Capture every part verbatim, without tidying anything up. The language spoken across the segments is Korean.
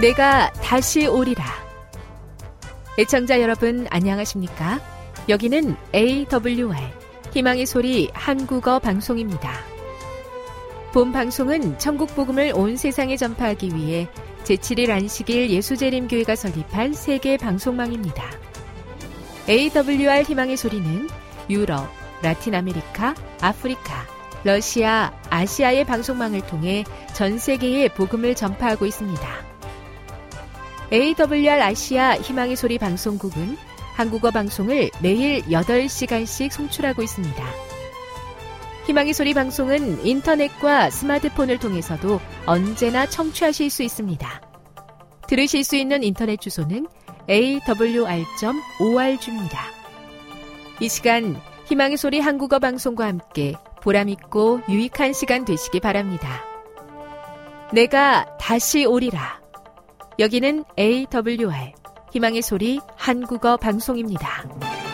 내가 다시 오리라. 애청자 여러분 안녕하십니까? 여기는 에이더블유알 희망의 소리 한국어 방송입니다. 본 방송은 천국 복음을 온 세상에 전파하기 위해 제칠 일 안식일 예수재림교회가 설립한 세계 방송망입니다. 에이더블유알 희망의 소리는 유럽, 라틴 아메리카, 아프리카, 러시아, 아시아의 방송망을 통해 전 세계에 복음을 전파하고 있습니다. 에이더블유알 아시아 희망의 소리 방송국은 한국어 방송을 매일 여덟 시간씩 송출하고 있습니다. 희망의 소리 방송은 인터넷과 스마트폰을 통해서도 언제나 청취하실 수 있습니다. 들으실 수 있는 인터넷 주소는 에이더블유알 닷 오알지입니다. 이 시간 희망의 소리 한국어 방송과 함께 보람있고 유익한 시간 되시기 바랍니다. 내가 다시 오리라. 여기는 에이더블유알 희망의 소리 한국어 방송입니다.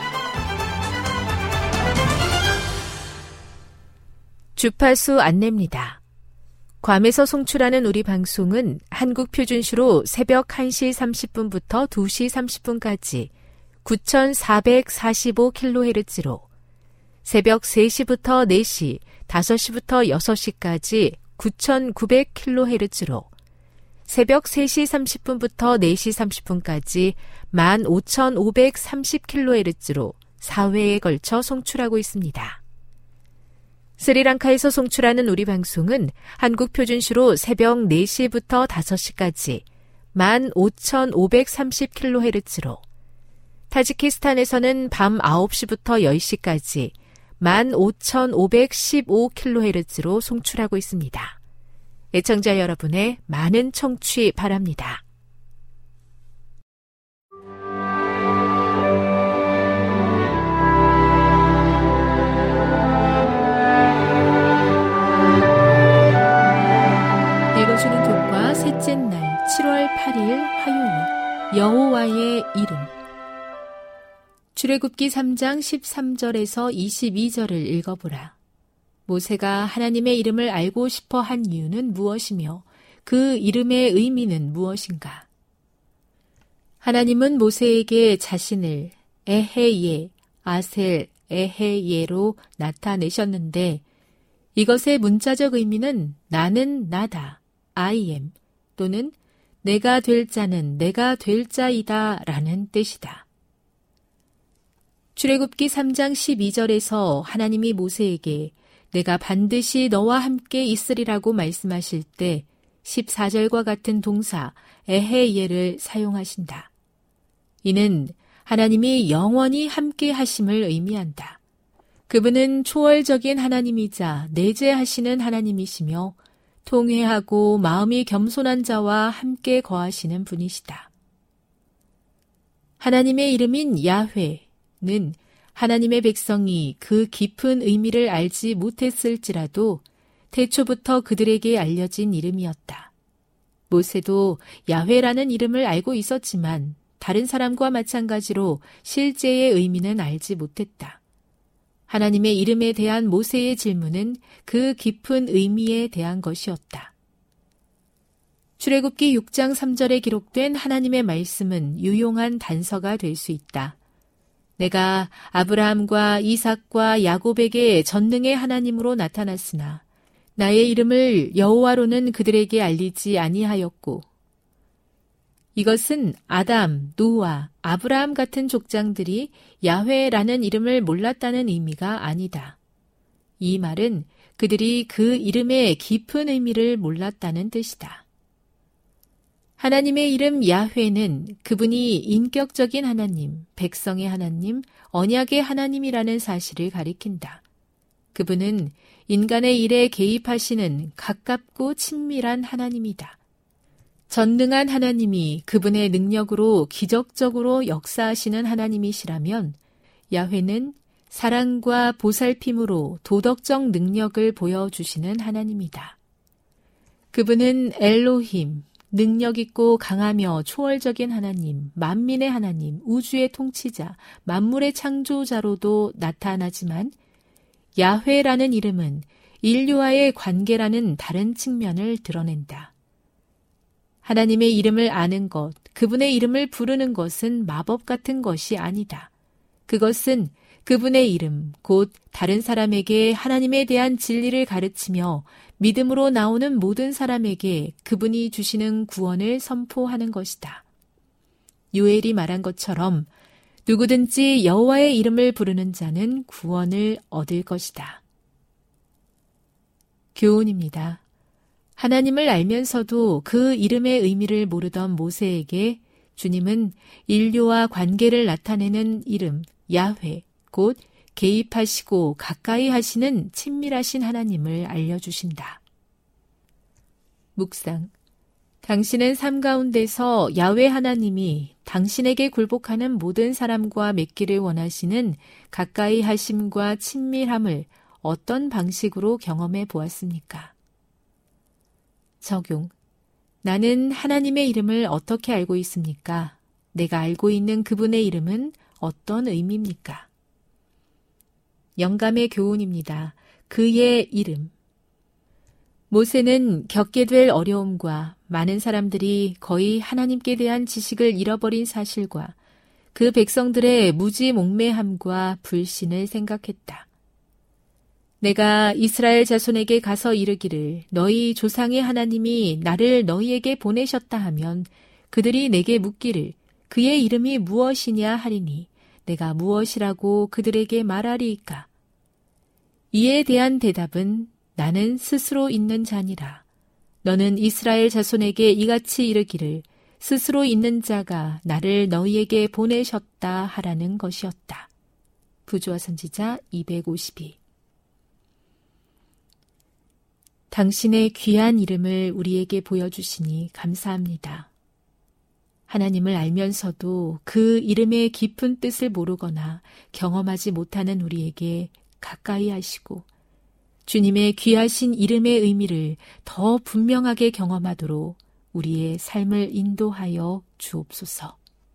주파수 안내입니다. 괌에서 송출하는 우리 방송은 한국 표준시로 새벽 한 시 삼십 분부터 두 시 삼십 분까지 구천사백사십오 킬로헤르츠로, 새벽 세 시부터 네 시, 다섯 시부터 여섯 시까지 구천구백 킬로헤르츠로, 새벽 세 시 삼십 분부터 네 시 삼십 분까지 만 오천오백삼십 킬로헤르츠로 사 회에 걸쳐 송출하고 있습니다. 스리랑카에서 송출하는 우리 방송은 한국 표준시로 새벽 네 시부터 다섯 시까지 만 오천오백삼십 킬로헤르츠로, 타지키스탄에서는 밤 아홉 시부터 열 시까지 만 오천오백십오 킬로헤르츠로 송출하고 있습니다. 애청자 여러분의 많은 청취 바랍니다. 읽어주는 교과 셋째 날 칠월 팔일 화요일, 여호와의 이름. 출애굽기 삼 장 십삼 절에서 이십이 절을 읽어보라. 모세가 하나님의 이름을 알고 싶어 한 이유는 무엇이며 그 이름의 의미는 무엇인가? 하나님은 모세에게 자신을 에헤예, 아셀, 에헤예로 나타내셨는데, 이것의 문자적 의미는 나는 나다, I am, 또는 내가 될 자는 내가 될 자이다 라는 뜻이다. 출애굽기 삼 장 십이 절에서 하나님이 모세에게 내가 반드시 너와 함께 있으리라고 말씀하실 때 십사 절과 같은 동사 에헤예를 사용하신다. 이는 하나님이 영원히 함께 하심을 의미한다. 그분은 초월적인 하나님이자 내재하시는 하나님이시며 통회하고 마음이 겸손한 자와 함께 거하시는 분이시다. 하나님의 이름인 야훼는 하나님의 백성이 그 깊은 의미를 알지 못했을지라도 태초부터 그들에게 알려진 이름이었다. 모세도 야훼라는 이름을 알고 있었지만 다른 사람과 마찬가지로 실제의 의미는 알지 못했다. 하나님의 이름에 대한 모세의 질문은 그 깊은 의미에 대한 것이었다. 출애굽기 육 장 삼 절에 기록된 하나님의 말씀은 유용한 단서가 될 수 있다. 내가 아브라함과 이삭과 야곱에게 전능의 하나님으로 나타났으나 나의 이름을 여호와로는 그들에게 알리지 아니하였고, 이것은 아담, 노아, 아브라함 같은 족장들이 야훼라는 이름을 몰랐다는 의미가 아니다. 이 말은 그들이 그 이름의 깊은 의미를 몰랐다는 뜻이다. 하나님의 이름 야훼는 그분이 인격적인 하나님, 백성의 하나님, 언약의 하나님이라는 사실을 가리킨다. 그분은 인간의 일에 개입하시는 가깝고 친밀한 하나님이다. 전능한 하나님이 그분의 능력으로 기적적으로 역사하시는 하나님이시라면 야훼는 사랑과 보살핌으로 도덕적 능력을 보여주시는 하나님이다. 그분은 엘로힘, 능력있고 강하며 초월적인 하나님, 만민의 하나님, 우주의 통치자, 만물의 창조자로도 나타나지만 야훼라는 이름은 인류와의 관계라는 다른 측면을 드러낸다. 하나님의 이름을 아는 것, 그분의 이름을 부르는 것은 마법 같은 것이 아니다. 그것은 그분의 이름, 곧 다른 사람에게 하나님에 대한 진리를 가르치며 믿음으로 나오는 모든 사람에게 그분이 주시는 구원을 선포하는 것이다. 요엘이 말한 것처럼 누구든지 여호와의 이름을 부르는 자는 구원을 얻을 것이다. 교훈입니다. 하나님을 알면서도 그 이름의 의미를 모르던 모세에게 주님은 인류와 관계를 나타내는 이름 야훼, 곧 개입하시고 가까이 하시는 친밀하신 하나님을 알려주신다. 묵상. 당신은 삶 가운데서 야훼 하나님이 당신에게 굴복하는 모든 사람과 맺기를 원하시는 가까이 하심과 친밀함을 어떤 방식으로 경험해 보았습니까? 적용. 나는 하나님의 이름을 어떻게 알고 있습니까? 내가 알고 있는 그분의 이름은 어떤 의미입니까? 영감의 교훈입니다. 그의 이름. 모세는 겪게 될 어려움과 많은 사람들이 거의 하나님께 대한 지식을 잃어버린 사실과 그 백성들의 무지몽매함과 불신을 생각했다. 내가 이스라엘 자손에게 가서 이르기를 너희 조상의 하나님이 나를 너희에게 보내셨다 하면 그들이 내게 묻기를 그의 이름이 무엇이냐 하리니 내가 무엇이라고 그들에게 말하리이까? 이에 대한 대답은 나는 스스로 있는 자니라. 너는 이스라엘 자손에게 이같이 이르기를 스스로 있는 자가 나를 너희에게 보내셨다 하라는 것이었다. 부조화 선지자 이백오십이. 당신의 귀한 이름을 우리에게 보여주시니 감사합니다. 하나님을 알면서도 그 이름의 깊은 뜻을 모르거나 경험하지 못하는 우리에게 가까이 하시고 주님의 귀하신 이름의 의미를 더 분명하게 경험하도록 우리의 삶을 인도하여 주옵소서.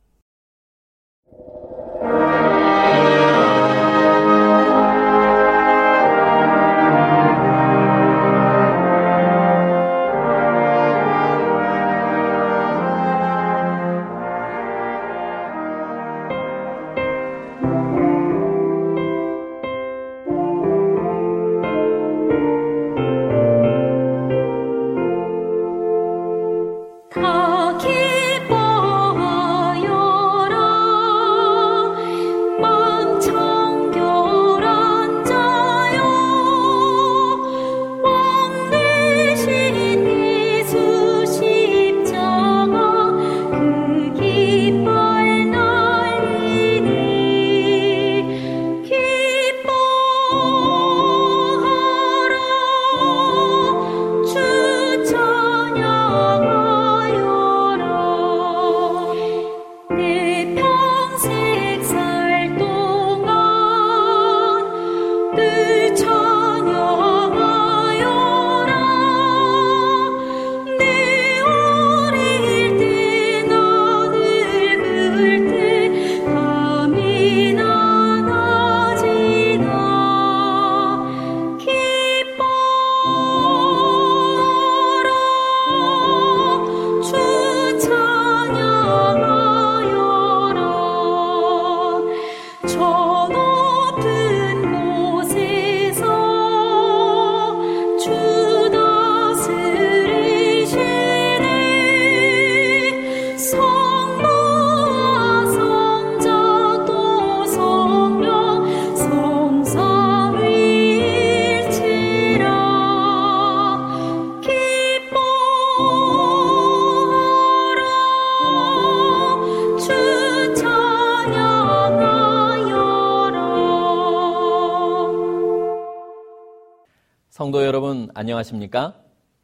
성도 여러분, 안녕하십니까?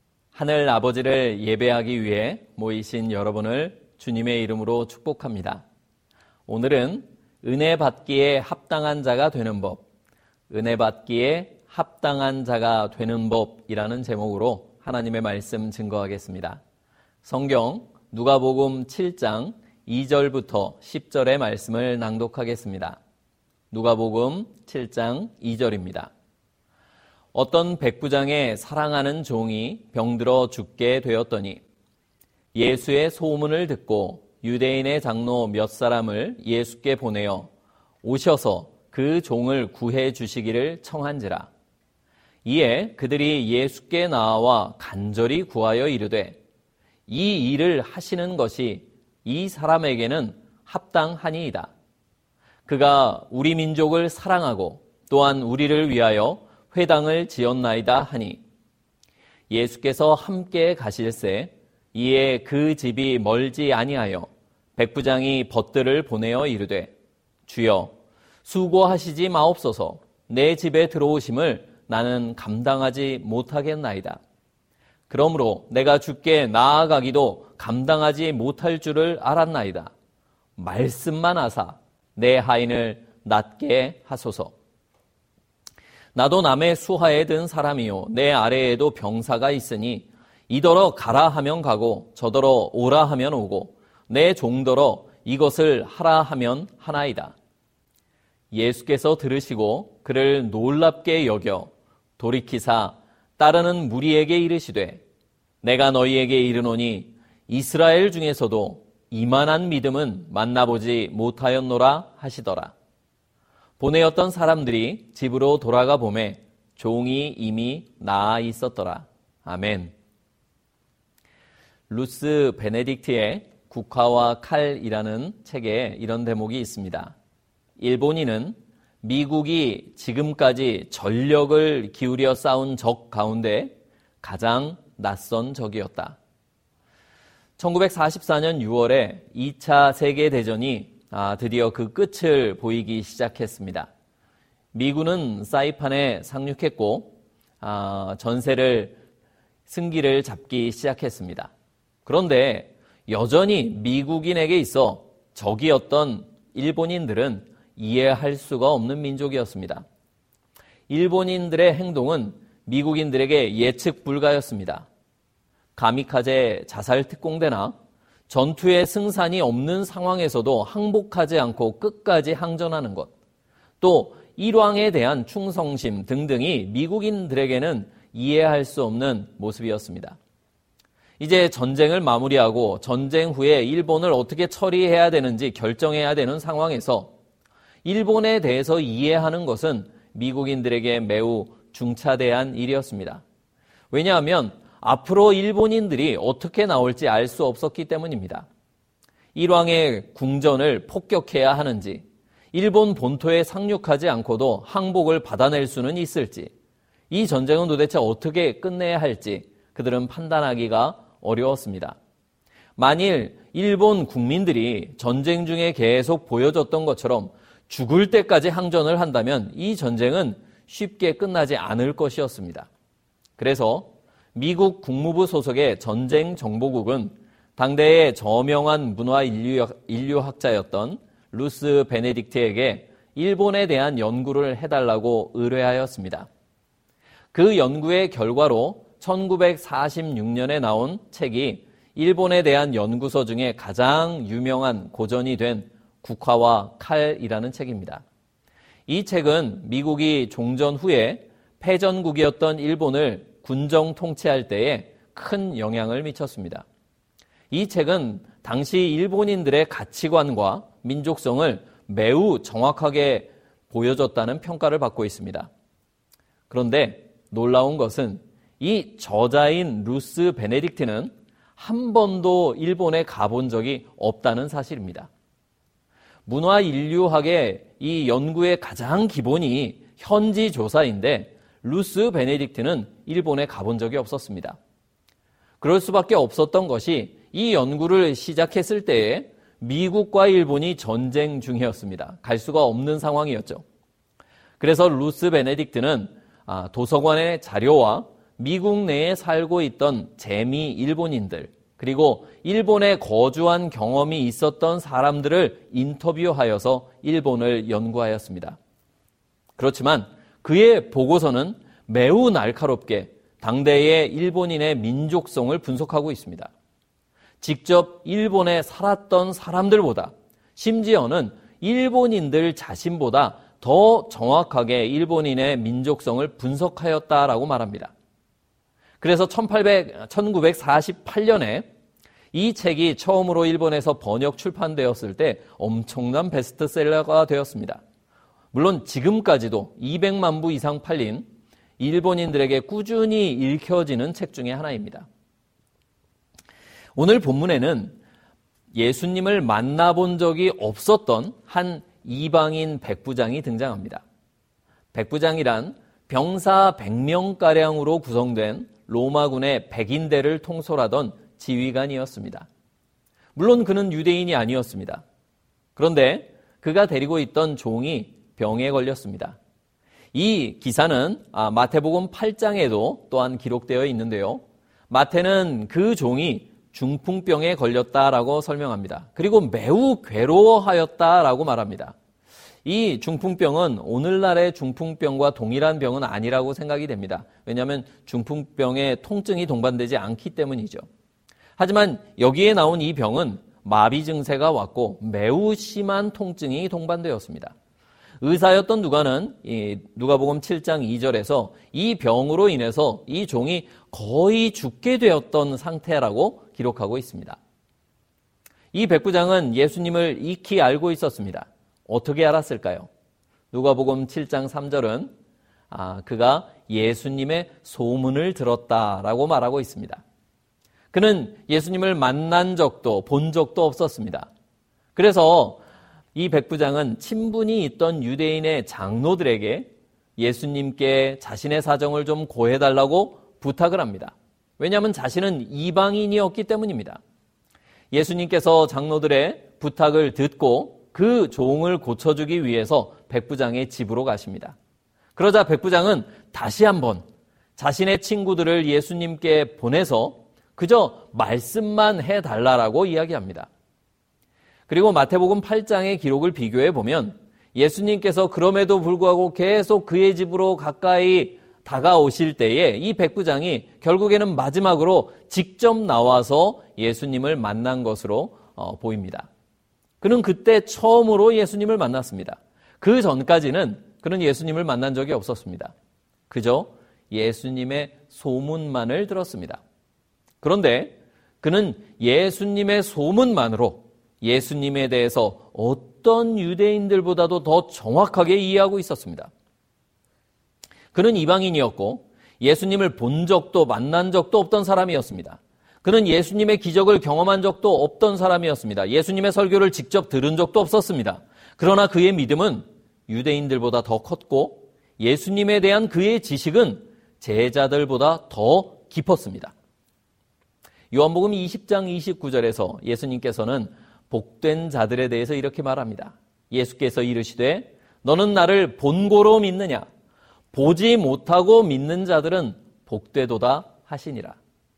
하늘 아버지를 예배하기 위해 모이신 여러분을 주님의 이름으로 축복합니다. 오늘은 은혜 받기에 합당한 자가 되는 법, 은혜 받기에 합당한 자가 되는 법이라는 제목으로 하나님의 말씀 증거하겠습니다. 성경 누가복음 칠 장 이 절부터 십 절의 말씀을 낭독하겠습니다. 누가복음 칠 장 이 절입니다. 어떤 백부장의 사랑하는 종이 병들어 죽게 되었더니 예수의 소문을 듣고 유대인의 장로 몇 사람을 예수께 보내어 오셔서 그 종을 구해 주시기를 청한지라. 이에 그들이 예수께 나와 간절히 구하여 이르되 이 일을 하시는 것이 이 사람에게는 합당하니이다. 그가 우리 민족을 사랑하고 또한 우리를 위하여 회당을 지었나이다 하니 예수께서 함께 가실새 이에 그 집이 멀지 아니하여 백부장이 벗들을 보내어 이르되 주여 수고하시지 마옵소서. 내 집에 들어오심을 나는 감당하지 못하겠나이다. 그러므로 내가 주께 나아가기도 감당하지 못할 줄을 알았나이다. 말씀만 하사 내 하인을 낫게 하소서. 나도 남의 수하에 든 사람이요 내 아래에도 병사가 있으니 이더러 가라 하면 가고 저더러 오라 하면 오고 내 종더러 이것을 하라 하면 하나이다. 예수께서 들으시고 그를 놀랍게 여겨 돌이키사 따르는 무리에게 이르시되 내가 너희에게 이르노니 이스라엘 중에서도 이만한 믿음은 만나보지 못하였노라 하시더라. 보내었던 사람들이 집으로 돌아가 보매 종이 이미 나아 있었더라. 아멘. 루스 베네딕트의 국화와 칼이라는 책에 이런 대목이 있습니다. 일본인은 미국이 지금까지 전력을 기울여 싸운 적 가운데 가장 낯선 적이었다. 천구백사십사 년 유월에 이 차 세계대전이 드디어 그 끝을 보이기 시작했습니다. 미군은 사이판에 상륙했고 전세를 승기를 잡기 시작했습니다. 그런데 여전히 미국인에게 있어 적이었던 일본인들은 이해할 수가 없는 민족이었습니다. 일본인들의 행동은 미국인들에게 예측 불가였습니다. 가미카제 자살 특공대나 전투에 승산이 없는 상황에서도 항복하지 않고 끝까지 항전하는 것, 또 일왕에 대한 충성심 등등이 미국인들에게는 이해할 수 없는 모습이었습니다. 이제 전쟁을 마무리하고 전쟁 후에 일본을 어떻게 처리해야 되는지 결정해야 되는 상황에서 일본에 대해서 이해하는 것은 미국인들에게 매우 중차대한 일이었습니다. 왜냐하면 앞으로 일본인들이 어떻게 나올지 알 수 없었기 때문입니다. 일왕의 궁전을 폭격해야 하는지, 일본 본토에 상륙하지 않고도 항복을 받아낼 수는 있을지, 이 전쟁은 도대체 어떻게 끝내야 할지 그들은 판단하기가 어려웠습니다. 만일 일본 국민들이 전쟁 중에 계속 보여줬던 것처럼 죽을 때까지 항전을 한다면 이 전쟁은 쉽게 끝나지 않을 것이었습니다. 그래서 미국 국무부 소속의 전쟁정보국은 당대의 저명한 문화 인류학, 인류학자였던 루스 베네딕트에게 일본에 대한 연구를 해달라고 의뢰하였습니다. 그 연구의 결과로 천구백사십육 년에 나온 책이 일본에 대한 연구서 중에 가장 유명한 고전이 된 국화와 칼이라는 책입니다. 이 책은 미국이 종전 후에 패전국이었던 일본을 군정 통치할 때에 큰 영향을 미쳤습니다. 이 책은 당시 일본인들의 가치관과 민족성을 매우 정확하게 보여줬다는 평가를 받고 있습니다. 그런데 놀라운 것은 이 저자인 루스 베네딕트는 한 번도 일본에 가본 적이 없다는 사실입니다. 문화 인류학의 이 연구의 가장 기본이 현지 조사인데 루스 베네딕트는 일본에 가본 적이 없었습니다. 그럴 수밖에 없었던 것이 이 연구를 시작했을 때에 미국과 일본이 전쟁 중이었습니다. 갈 수가 없는 상황이었죠. 그래서 루스 베네딕트는 도서관의 자료와 미국 내에 살고 있던 재미 일본인들, 그리고 일본에 거주한 경험이 있었던 사람들을 인터뷰하여서 일본을 연구하였습니다. 그렇지만 그의 보고서는 매우 날카롭게 당대의 일본인의 민족성을 분석하고 있습니다. 직접 일본에 살았던 사람들보다, 심지어는 일본인들 자신보다 더 정확하게 일본인의 민족성을 분석하였다라고 말합니다. 그래서 천구백사십팔 년에 이 책이 처음으로 일본에서 번역 출판되었을 때 엄청난 베스트셀러가 되었습니다. 물론 지금까지도 이백만 부 이상 팔린 일본인들에게 꾸준히 읽혀지는 책 중에 하나입니다. 오늘 본문에는 예수님을 만나본 적이 없었던 한 이방인 백부장이 등장합니다. 백부장이란 병사 백 명가량으로 구성된 로마군의 백인대를 통솔하던 지휘관이었습니다. 물론 그는 유대인이 아니었습니다. 그런데 그가 데리고 있던 종이 병에 걸렸습니다. 이 기사는 마태복음 팔 장에도 또한 기록되어 있는데요. 마태는 그 종이 중풍병에 걸렸다라고 설명합니다. 그리고 매우 괴로워하였다라고 말합니다. 이 중풍병은 오늘날의 중풍병과 동일한 병은 아니라고 생각이 됩니다. 왜냐하면 중풍병에 통증이 동반되지 않기 때문이죠. 하지만 여기에 나온 이 병은 마비 증세가 왔고 매우 심한 통증이 동반되었습니다. 의사였던 누가는 이 누가복음 칠 장 이 절에서 이 병으로 인해서 이 종이 거의 죽게 되었던 상태라고 기록하고 있습니다. 이 백부장은 예수님을 익히 알고 있었습니다. 어떻게 알았을까요? 누가복음 칠 장 삼 절은 아, 그가 예수님의 소문을 들었다라고 말하고 있습니다. 그는 예수님을 만난 적도 본 적도 없었습니다. 그래서 이 백부장은 친분이 있던 유대인의 장로들에게 예수님께 자신의 사정을 좀 고해달라고 부탁을 합니다. 왜냐하면 자신은 이방인이었기 때문입니다. 예수님께서 장로들의 부탁을 듣고 그 종을 고쳐주기 위해서 백부장의 집으로 가십니다. 그러자 백부장은 다시 한번 자신의 친구들을 예수님께 보내서 그저 말씀만 해달라고 이야기합니다. 그리고 마태복음 팔 장의 기록을 비교해 보면 예수님께서 그럼에도 불구하고 계속 그의 집으로 가까이 다가오실 때에 이 백부장이 결국에는 마지막으로 직접 나와서 예수님을 만난 것으로 어, 보입니다. 그는 그때 처음으로 예수님을 만났습니다. 그 전까지는 그는 예수님을 만난 적이 없었습니다. 그저 예수님의 소문만을 들었습니다. 그런데 그는 예수님의 소문만으로 예수님에 대해서 어떤 유대인들보다도 더 정확하게 이해하고 있었습니다. 그는 이방인이었고 예수님을 본 적도 만난 적도 없던 사람이었습니다. 그는 예수님의 기적을 경험한 적도 없던 사람이었습니다. 예수님의 설교를 직접 들은 적도 없었습니다. 그러나 그의 믿음은 유대인들보다 더 컸고 예수님에 대한 그의 지식은 제자들보다 더 깊었습니다. 요한복음 이십 장 이십구 절에서 예수님께서는 복된 자들에 대해서 이렇게 말합니다. 예수께서 이르시되 너는 나를 본고로 믿느냐? 보지 못하고 믿는 자들은 복되도다 하시니라.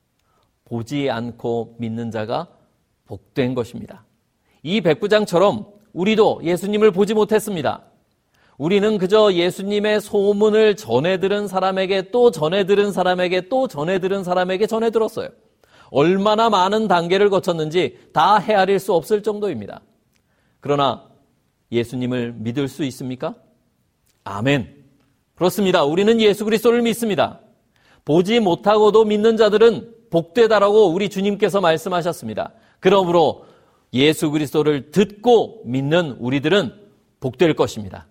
보지 않고 믿는 자가 복된 것입니다. 이 백부장처럼 우리도 예수님을 보지 못했습니다. 우리는 그저 예수님의 소문을 전해 들은 사람에게 또 전해 들은 사람에게 또 전해 들은 사람에게 전해 들었어요. 얼마나 많은 단계를 거쳤는지 다 헤아릴 수 없을 정도입니다. 그러나 예수님을 믿을 수 있습니까? 아멘. 그렇습니다. 우리는 예수 그리스도를 믿습니다. 보지 못하고도 믿는 자들은 복되다라고 우리 주님께서 말씀하셨습니다. 그러므로 예수 그리스도를 듣고 믿는 우리들은 복될 것입니다.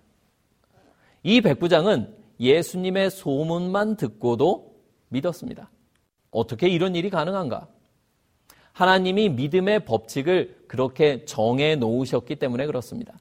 이 백부장은 예수님의 소문만 듣고도 믿었습니다. 어떻게 이런 일이 가능한가? 하나님이 믿음의 법칙을 그렇게 정해 놓으셨기 때문에 그렇습니다.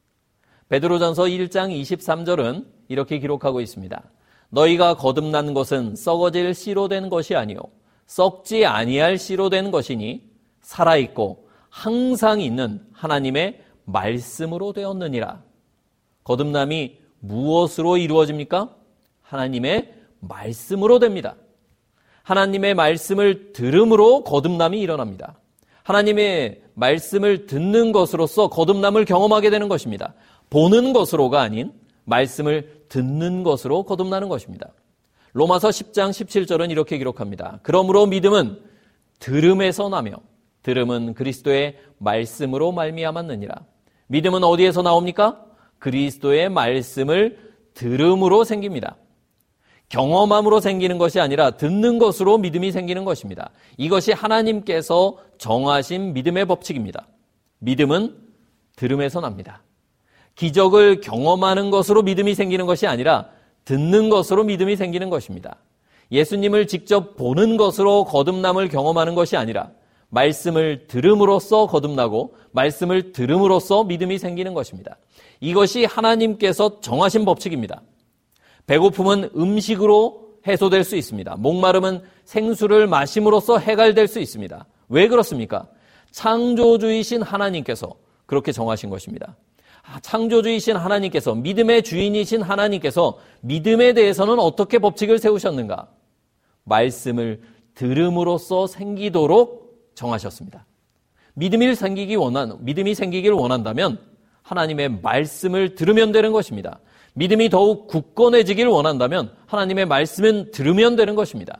베드로전서 일 장 이십삼 절은 이렇게 기록하고 있습니다. 너희가 거듭난 것은 썩어질 씨로 된 것이 아니요 썩지 아니할 씨로 된 것이니 살아있고 항상 있는 하나님의 말씀으로 되었느니라. 거듭남이 무엇으로 이루어집니까? 하나님의 말씀으로 됩니다. 하나님의 말씀을 들음으로 거듭남이 일어납니다. 하나님의 말씀을 듣는 것으로서 거듭남을 경험하게 되는 것입니다. 보는 것으로가 아닌 말씀을 듣는 것으로 거듭나는 것입니다. 로마서 십 장 십칠 절은 이렇게 기록합니다. 그러므로 믿음은 들음에서 나며 들음은 그리스도의 말씀으로 말미암았느니라. 믿음은 어디에서 나옵니까? 그리스도의 말씀을 들음으로 생깁니다. 경험함으로 생기는 것이 아니라 듣는 것으로 믿음이 생기는 것입니다. 이것이 하나님께서 정하신 믿음의 법칙입니다. 믿음은 들음에서 납니다. 기적을 경험하는 것으로 믿음이 생기는 것이 아니라 듣는 것으로 믿음이 생기는 것입니다. 예수님을 직접 보는 것으로 거듭남을 경험하는 것이 아니라 말씀을 들음으로써 거듭나고 말씀을 들음으로써 믿음이 생기는 것입니다. 이것이 하나님께서 정하신 법칙입니다. 배고픔은 음식으로 해소될 수 있습니다. 목마름은 생수를 마심으로써 해갈될 수 있습니다. 왜 그렇습니까? 창조주이신 하나님께서 그렇게 정하신 것입니다. 창조주이신 하나님께서, 믿음의 주인이신 하나님께서 믿음에 대해서는 어떻게 법칙을 세우셨는가? 말씀을 들음으로써 생기도록 정하셨습니다. 믿음이 생기기 원한, 믿음이 생기기를 원한다면 하나님의 말씀을 들으면 되는 것입니다. 믿음이 더욱 굳건해지기를 원한다면 하나님의 말씀은 들으면 되는 것입니다.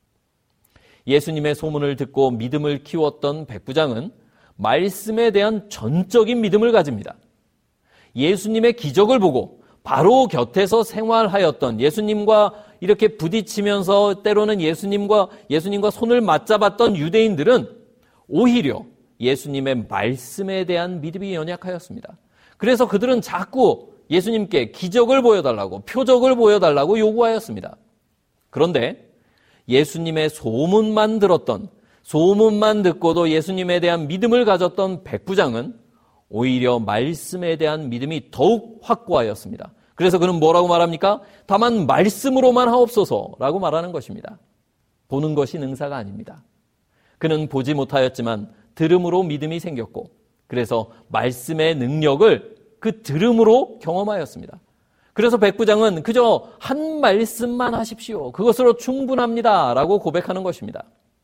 예수님의 소문을 듣고 믿음을 키웠던 백부장은 말씀에 대한 전적인 믿음을 가집니다. 예수님의 기적을 보고 바로 곁에서 생활하였던, 예수님과 이렇게 부딪히면서 때로는 예수님과 예수님과 손을 맞잡았던 유대인들은 오히려 예수님의 말씀에 대한 믿음이 연약하였습니다. 그래서 그들은 자꾸 예수님께 기적을 보여달라고, 표적을 보여달라고 요구하였습니다. 그런데 예수님의 소문만 들었던, 소문만 듣고도 예수님에 대한 믿음을 가졌던 백부장은 오히려 말씀에 대한 믿음이 더욱 확고하였습니다. 그래서 그는 뭐라고 말합니까? 다만 말씀으로만 하옵소서라고 말하는 것입니다. 보는 것이 능사가 아닙니다. 그는 보지 못하였지만 들음으로 믿음이 생겼고, 그래서 말씀의 능력을 그 들음으로 경험하였습니다. 그래서 백부장은 그저 한 말씀만 하십시오, 그것으로 충분합니다 라고 고백하는 것입니다.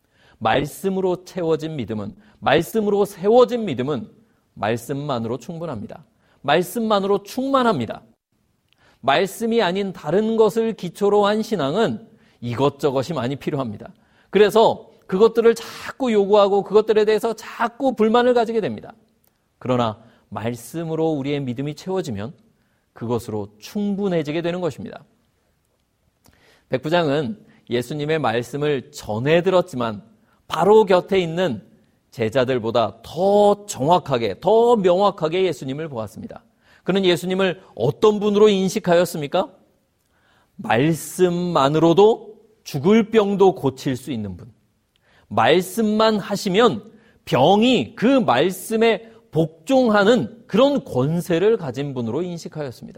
말씀으로 채워진 믿음은, 말씀으로 세워진 믿음은 말씀만으로 충분합니다. 말씀만으로 충만합니다. 말씀이 아닌 다른 것을 기초로 한 신앙은 이것저것이 많이 필요합니다. 그래서 그것들을 자꾸 요구하고 그것들에 대해서 자꾸 불만을 가지게 됩니다. 그러나 말씀으로 우리의 믿음이 채워지면 그것으로 충분해지게 되는 것입니다. 백부장은 예수님의 말씀을 전해 들었지만 바로 곁에 있는 제자들보다 더 정확하게, 더 명확하게 예수님을 보았습니다. 그는 예수님을 어떤 분으로 인식하였습니까? 말씀만으로도 죽을 병도 고칠 수 있는 분. 말씀만 하시면 병이 그 말씀에 복종하는 그런 권세를 가진 분으로 인식하였습니다.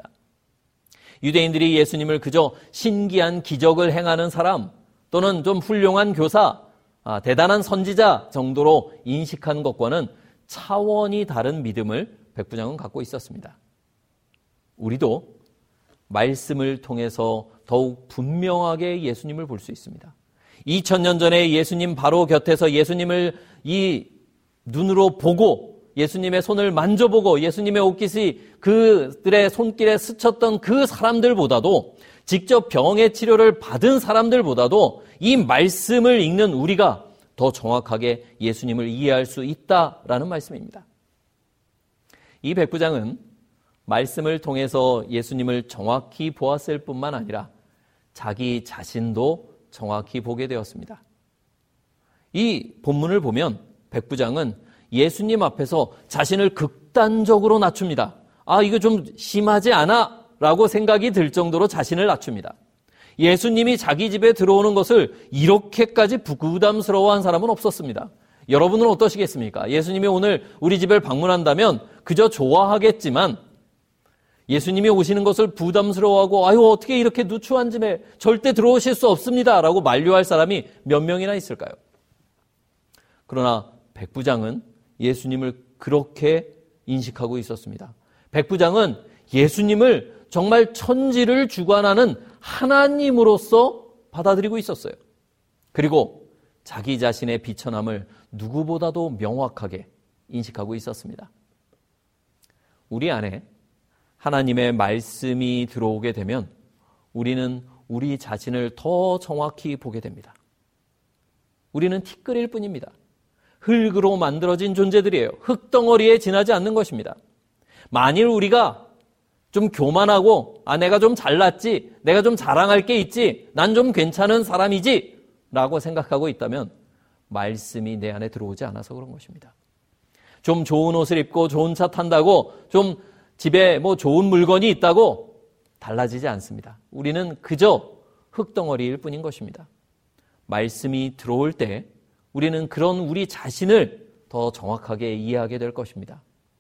유대인들이 예수님을 그저 신기한 기적을 행하는 사람 또는 좀 훌륭한 교사, 아, 대단한 선지자 정도로 인식한 것과는 차원이 다른 믿음을 백부장은 갖고 있었습니다. 우리도 말씀을 통해서 더욱 분명하게 예수님을 볼 수 있습니다. 이천 년 전에 예수님 바로 곁에서 예수님을 이 눈으로 보고 예수님의 손을 만져보고 예수님의 옷깃이 그들의 손길에 스쳤던 그 사람들보다도, 직접 병의 치료를 받은 사람들보다도 이 말씀을 읽는 우리가 더 정확하게 예수님을 이해할 수 있다라는 말씀입니다. 이 백부장은 말씀을 통해서 예수님을 정확히 보았을 뿐만 아니라 자기 자신도 정확히 보게 되었습니다. 이 본문을 보면 백부장은 예수님 앞에서 자신을 극단적으로 낮춥니다. 아, 이거 좀 심하지 않아? 라고 생각이 들 정도로 자신을 낮춥니다. 예수님이 자기 집에 들어오는 것을 이렇게까지 부담스러워한 사람은 없었습니다. 여러분은 어떠시겠습니까? 예수님이 오늘 우리 집을 방문한다면 그저 좋아하겠지만 예수님이 오시는 것을 부담스러워하고 아유 어떻게 이렇게 누추한 집에 절대 들어오실 수 없습니다 라고 만류할 사람이 몇 명이나 있을까요? 그러나 백부장은 예수님을 그렇게 인식하고 있었습니다. 백부장은 예수님을 정말 천지를 주관하는 하나님으로서 받아들이고 있었어요. 그리고 자기 자신의 비천함을 누구보다도 명확하게 인식하고 있었습니다. 우리 안에 하나님의 말씀이 들어오게 되면 우리는 우리 자신을 더 정확히 보게 됩니다. 우리는 티끌일 뿐입니다. 흙으로 만들어진 존재들이에요. 흙덩어리에 지나지 않는 것입니다. 만일 우리가 좀 교만하고, 아, 내가 좀 잘났지, 내가 좀 자랑할 게 있지, 난 좀 괜찮은 사람이지 라고 생각하고 있다면 말씀이 내 안에 들어오지 않아서 그런 것입니다. 좀 좋은 옷을 입고 좋은 차 탄다고, 좀 집에 뭐 좋은 물건이 있다고 달라지지 않습니다. 우리는 그저 흙덩어리일 뿐인 것입니다. 말씀이 들어올 때 우리는 그런 우리 자신을 더 정확하게 이해하게 될 것입니다.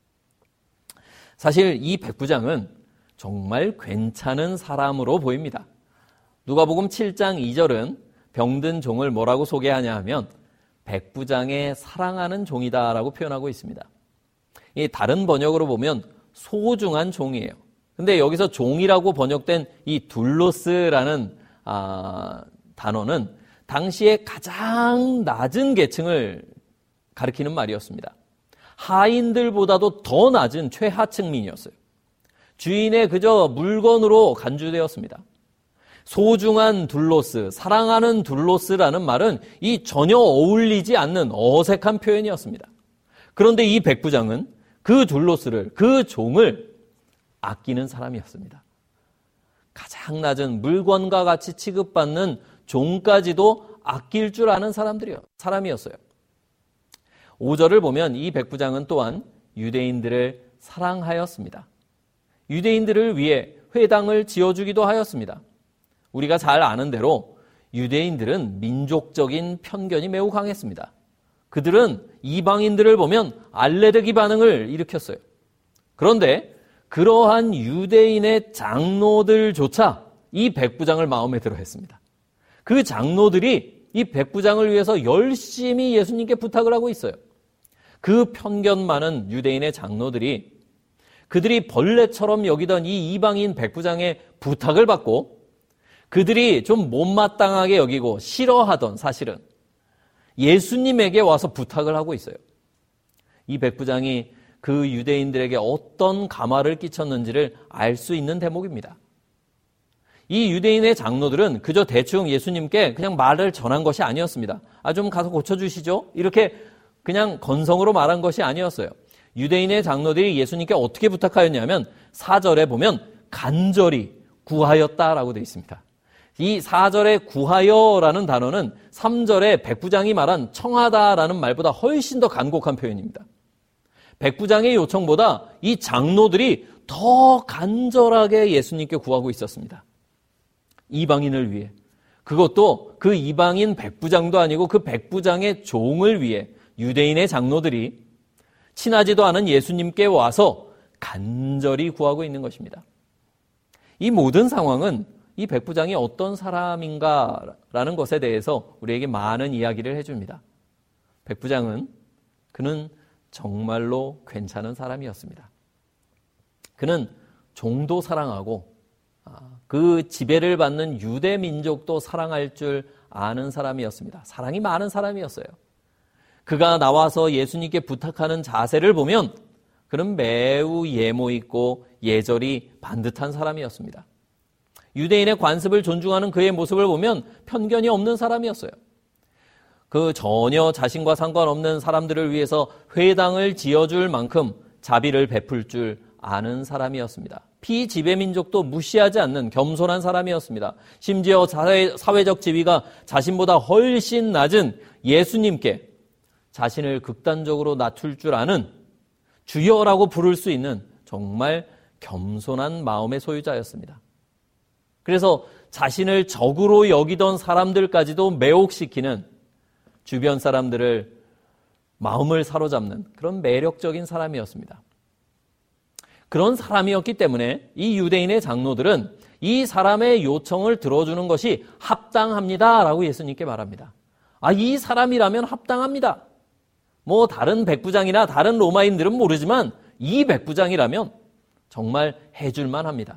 사실 이 백부장은 정말 괜찮은 사람으로 보입니다. 누가복음 칠 장 이 절은 병든 종을 뭐라고 소개하냐 하면 백부장의 사랑하는 종이다라고 표현하고 있습니다. 이 다른 번역으로 보면 소중한 종이에요. 근데 여기서 종이라고 번역된 이 둘로스라는 아, 단어는 당시에 가장 낮은 계층을 가리키는 말이었습니다. 하인들보다도 더 낮은 최하층민이었어요. 주인의 그저 물건으로 간주되었습니다. 소중한 둘로스, 사랑하는 둘로스라는 말은 이 전혀 어울리지 않는 어색한 표현이었습니다. 그런데 이 백부장은 그 둘로스를, 그 종을 아끼는 사람이었습니다. 가장 낮은 물건과 같이 취급받는 종까지도 아낄 줄 아는 사람들이요, 사람이었어요. 오 절을 보면 이 백부장은 또한 유대인들을 사랑하였습니다. 유대인들을 위해 회당을 지어주기도 하였습니다. 우리가 잘 아는 대로 유대인들은 민족적인 편견이 매우 강했습니다. 그들은 이방인들을 보면 알레르기 반응을 일으켰어요. 그런데 그러한 유대인의 장로들조차 이 백부장을 마음에 들어 했습니다. 그 장로들이 이 백부장을 위해서 열심히 예수님께 부탁을 하고 있어요. 그 편견 많은 유대인의 장로들이 그들이 벌레처럼 여기던 이 이방인 백부장의 부탁을 받고 그들이 좀 못마땅하게 여기고 싫어하던 사실은 예수님에게 와서 부탁을 하고 있어요. 이 백부장이 그 유대인들에게 어떤 감화를 끼쳤는지를 알 수 있는 대목입니다. 이 유대인의 장로들은 그저 대충 예수님께 그냥 말을 전한 것이 아니었습니다. 아, 좀 가서 고쳐주시죠? 이렇게 그냥 건성으로 말한 것이 아니었어요. 유대인의 장로들이 예수님께 어떻게 부탁하였냐면 사 절에 보면 간절히 구하였다라고 되어 있습니다. 이 사 절에 구하여라는 단어는 삼 절에 백부장이 말한 청하다라는 말보다 훨씬 더 간곡한 표현입니다. 백부장의 요청보다 이 장로들이 더 간절하게 예수님께 구하고 있었습니다. 이방인을 위해. 그것도 그 이방인 백부장도 아니고 그 백부장의 종을 위해 유대인의 장로들이 친하지도 않은 예수님께 와서 간절히 구하고 있는 것입니다. 이 모든 상황은 이 백부장이 어떤 사람인가라는 것에 대해서 우리에게 많은 이야기를 해줍니다. 백부장은 그는 정말로 괜찮은 사람이었습니다. 그는 종도 사랑하고 그 지배를 받는 유대 민족도 사랑할 줄 아는 사람이었습니다. 사랑이 많은 사람이었어요. 그가 나와서 예수님께 부탁하는 자세를 보면 그는 매우 예모 있고 예절이 반듯한 사람이었습니다. 유대인의 관습을 존중하는 그의 모습을 보면 편견이 없는 사람이었어요. 그 전혀 자신과 상관없는 사람들을 위해서 회당을 지어줄 만큼 자비를 베풀 줄 아는 사람이었습니다. 피지배민족도 무시하지 않는 겸손한 사람이었습니다. 심지어 사회, 사회적 지위가 자신보다 훨씬 낮은 예수님께 자신을 극단적으로 낮출 줄 아는 주여라고 부를 수 있는 정말 겸손한 마음의 소유자였습니다. 그래서 자신을 적으로 여기던 사람들까지도 매혹시키는 주변 사람들을 마음을 사로잡는 그런 매력적인 사람이었습니다. 그런 사람이었기 때문에 이 유대인의 장로들은 이 사람의 요청을 들어주는 것이 합당합니다라고 예수님께 말합니다. 아, 이 사람이라면 합당합니다. 뭐 다른 백부장이나 다른 로마인들은 모르지만 이 백부장이라면 정말 해줄만 합니다.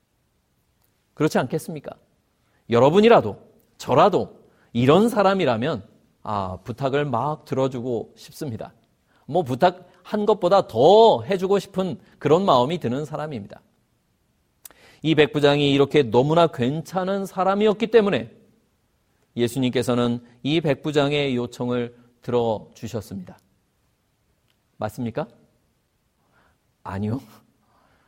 그렇지 않겠습니까? 여러분이라도 저라도 이런 사람이라면 아, 부탁을 막 들어주고 싶습니다. 뭐 부탁한 것보다 더 해주고 싶은 그런 마음이 드는 사람입니다. 이 백부장이 이렇게 너무나 괜찮은 사람이었기 때문에 예수님께서는 이 백부장의 요청을 들어주셨습니다. 맞습니까? 아니요.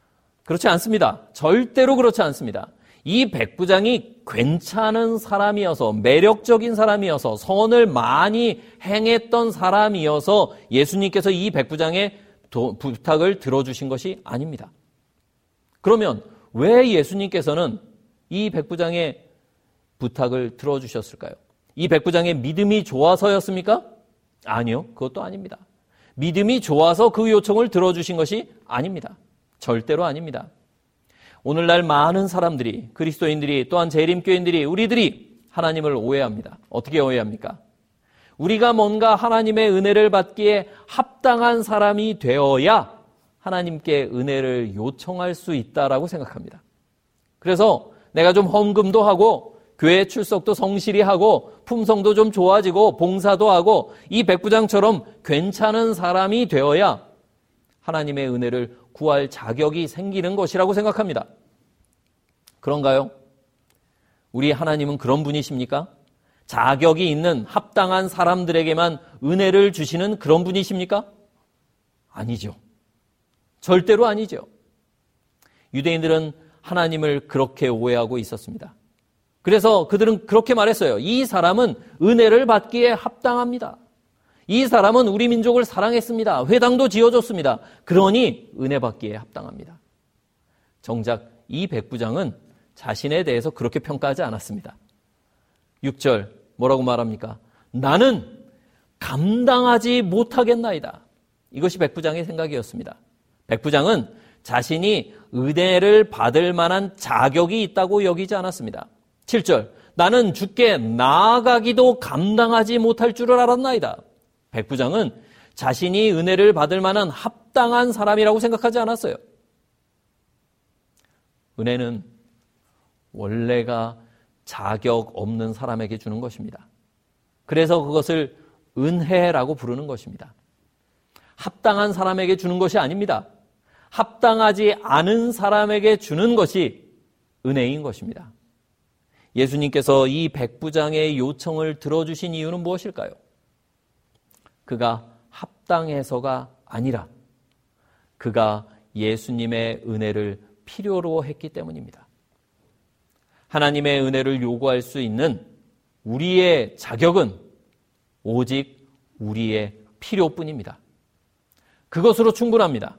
그렇지 않습니다. 절대로 그렇지 않습니다. 이 백부장이 괜찮은 사람이어서, 매력적인 사람이어서, 선을 많이 행했던 사람이어서 예수님께서 이 백부장의 도, 부탁을 들어주신 것이 아닙니다. 그러면 왜 예수님께서는 이 백부장의 부탁을 들어주셨을까요? 이 백부장의 믿음이 좋아서였습니까? 아니요, 그것도 아닙니다. 믿음이 좋아서 그 요청을 들어주신 것이 아닙니다. 절대로 아닙니다. 오늘날 많은 사람들이, 그리스도인들이, 또한 재림교인들이, 우리들이 하나님을 오해합니다. 어떻게 오해합니까? 우리가 뭔가 하나님의 은혜를 받기에 합당한 사람이 되어야 하나님께 은혜를 요청할 수 있다라고 생각합니다. 그래서 내가 좀 헌금도 하고 교회 출석도 성실히 하고 품성도 좀 좋아지고 봉사도 하고 이 백부장처럼 괜찮은 사람이 되어야 하나님의 은혜를 구할 자격이 생기는 것이라고 생각합니다. 그런가요? 우리 하나님은 그런 분이십니까? 자격이 있는 합당한 사람들에게만 은혜를 주시는 그런 분이십니까? 아니죠. 절대로 아니죠. 유대인들은 하나님을 그렇게 오해하고 있었습니다. 그래서 그들은 그렇게 말했어요. 이 사람은 은혜를 받기에 합당합니다. 이 사람은 우리 민족을 사랑했습니다. 회당도 지어줬습니다. 그러니 은혜 받기에 합당합니다. 정작 이 백부장은 자신에 대해서 그렇게 평가하지 않았습니다. 육 절 뭐라고 말합니까? 나는 감당하지 못하겠나이다. 이것이 백부장의 생각이었습니다. 백부장은 자신이 은혜를 받을 만한 자격이 있다고 여기지 않았습니다. 칠 절 나는 주께 나아가기도 감당하지 못할 줄을 알았나이다. 백부장은 자신이 은혜를 받을 만한 합당한 사람이라고 생각하지 않았어요. 은혜는 원래가 자격 없는 사람에게 주는 것입니다. 그래서 그것을 은혜라고 부르는 것입니다. 합당한 사람에게 주는 것이 아닙니다. 합당하지 않은 사람에게 주는 것이 은혜인 것입니다. 예수님께서 이 백부장의 요청을 들어주신 이유는 무엇일까요? 그가 합당해서가 아니라 그가 예수님의 은혜를 필요로 했기 때문입니다. 하나님의 은혜를 요구할 수 있는 우리의 자격은 오직 우리의 필요뿐입니다. 그것으로 충분합니다.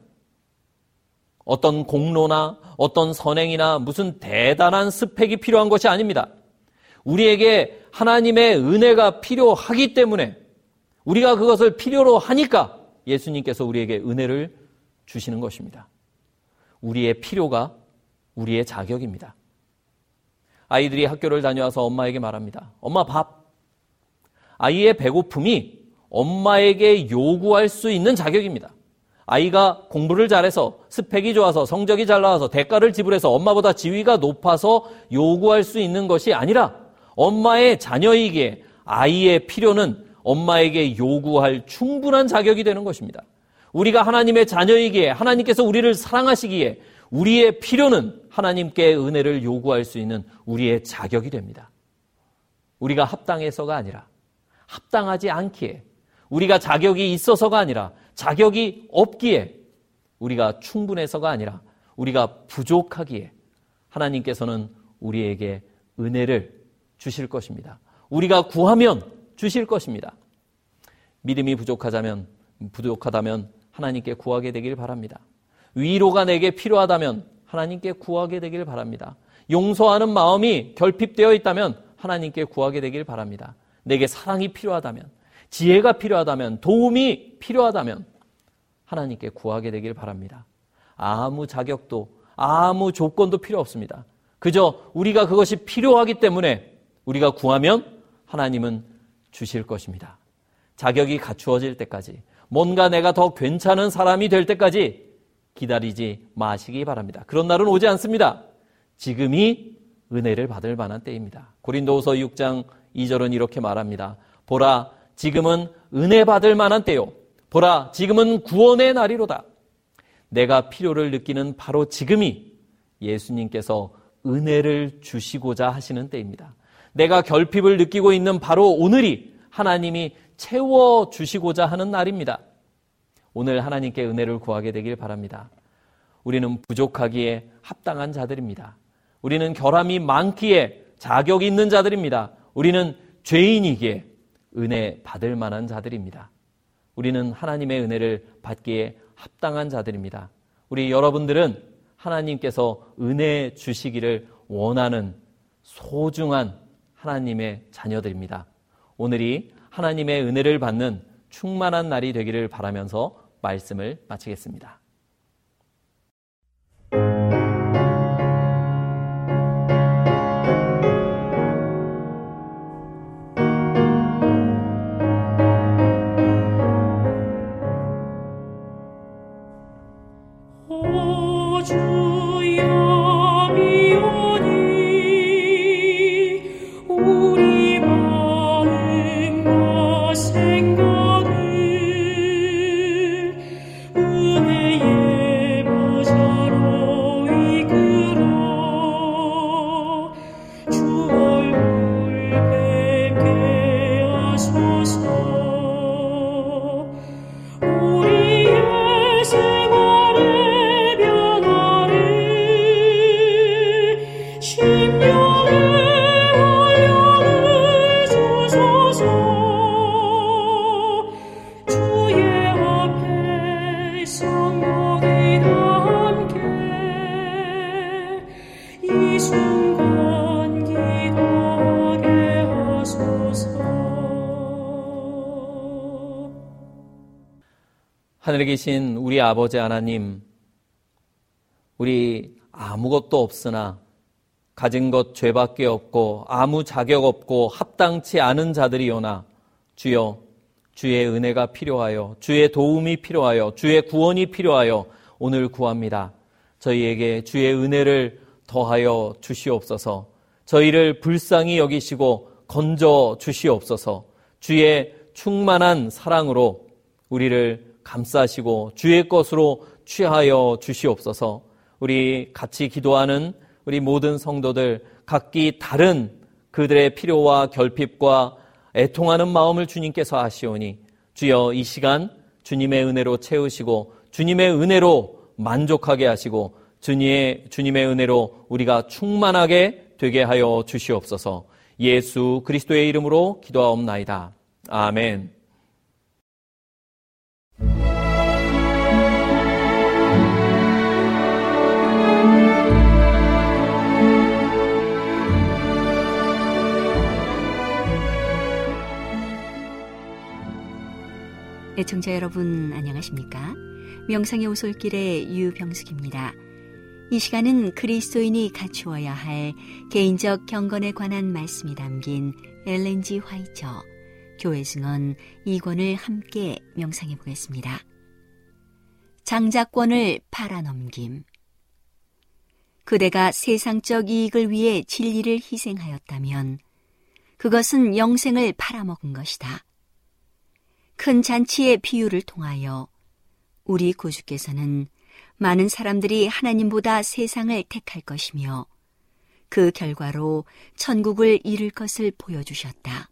어떤 공로나 어떤 선행이나 무슨 대단한 스펙이 필요한 것이 아닙니다. 우리에게 하나님의 은혜가 필요하기 때문에 우리가 그것을 필요로 하니까 예수님께서 우리에게 은혜를 주시는 것입니다. 우리의 필요가 우리의 자격입니다. 아이들이 학교를 다녀와서 엄마에게 말합니다. 엄마 밥. 아이의 배고픔이 엄마에게 요구할 수 있는 자격입니다. 아이가 공부를 잘해서 스펙이 좋아서 성적이 잘 나와서 대가를 지불해서 엄마보다 지위가 높아서 요구할 수 있는 것이 아니라 엄마의 자녀이기에 아이의 필요는 엄마에게 요구할 충분한 자격이 되는 것입니다. 우리가 하나님의 자녀이기에 하나님께서 우리를 사랑하시기에 우리의 필요는 하나님께 은혜를 요구할 수 있는 우리의 자격이 됩니다. 우리가 합당해서가 아니라 합당하지 않기에 우리가 자격이 있어서가 아니라 자격이 없기에 우리가 충분해서가 아니라 우리가 부족하기에 하나님께서는 우리에게 은혜를 주실 것입니다. 우리가 구하면 주실 것입니다. 믿음이 부족하다면 부족하다면 하나님께 구하게 되길 바랍니다. 위로가 내게 필요하다면 하나님께 구하게 되길 바랍니다. 용서하는 마음이 결핍되어 있다면 하나님께 구하게 되길 바랍니다. 내게 사랑이 필요하다면, 지혜가 필요하다면, 도움이 필요하다면 하나님께 구하게 되길 바랍니다. 아무 자격도 아무 조건도 필요 없습니다. 그저 우리가 그것이 필요하기 때문에 우리가 구하면 하나님은 주실 것입니다. 자격이 갖추어질 때까지, 뭔가 내가 더 괜찮은 사람이 될 때까지 기다리지 마시기 바랍니다. 그런 날은 오지 않습니다. 지금이 은혜를 받을 만한 때입니다. 고린도후서 육 장 이 절은 이렇게 말합니다. 보라, 지금은 은혜 받을 만한 때요. 보라, 지금은 구원의 날이로다. 내가 필요를 느끼는 바로 지금이 예수님께서 은혜를 주시고자 하시는 때입니다. 내가 결핍을 느끼고 있는 바로 오늘이 하나님이 채워주시고자 하는 날입니다. 오늘 하나님께 은혜를 구하게 되길 바랍니다. 우리는 부족하기에 합당한 자들입니다. 우리는 결함이 많기에 자격이 있는 자들입니다. 우리는 죄인이기에 은혜 받을 만한 자들입니다. 우리는 하나님의 은혜를 받기에 합당한 자들입니다. 우리 여러분들은 하나님께서 은혜 주시기를 원하는 소중한 하나님의 자녀들입니다. 오늘이 하나님의 은혜를 받는 충만한 날이 되기를 바라면서 말씀을 마치겠습니다. 하늘에 계신 우리 아버지 하나님, 우리 아무것도 없으나 가진 것 죄밖에 없고 아무 자격 없고 합당치 않은 자들이오나 주여, 주의 은혜가 필요하여, 주의 도움이 필요하여, 주의 구원이 필요하여 오늘 구합니다. 저희에게 주의 은혜를 더하여 주시옵소서. 저희를 불쌍히 여기시고 건져 주시옵소서. 주의 충만한 사랑으로 우리를 감싸시고 주의 것으로 취하여 주시옵소서. 우리 같이 기도하는 우리 모든 성도들 각기 다른 그들의 필요와 결핍과 애통하는 마음을 주님께서 아시오니 주여 이 시간 주님의 은혜로 채우시고 주님의 은혜로 만족하게 하시고 주님의, 주님의 은혜로 우리가 충만하게 되게 하여 주시옵소서. 예수 그리스도의 이름으로 기도하옵나이다. 아멘. 애청자 여러분 안녕하십니까? 명상의 오솔길의 유병숙입니다. 이 시간은 그리스도인이 갖추어야 할 개인적 경건에 관한 말씀이 담긴 엘렌 지 화이처 교회 증언 이 권을 함께 명상해 보겠습니다. 장자권을 팔아넘김. 그대가 세상적 이익을 위해 진리를 희생하였다면 그것은 영생을 팔아먹은 것이다. 큰 잔치의 비유를 통하여 우리 구주께서는 많은 사람들이 하나님보다 세상을 택할 것이며 그 결과로 천국을 이룰 것을 보여주셨다.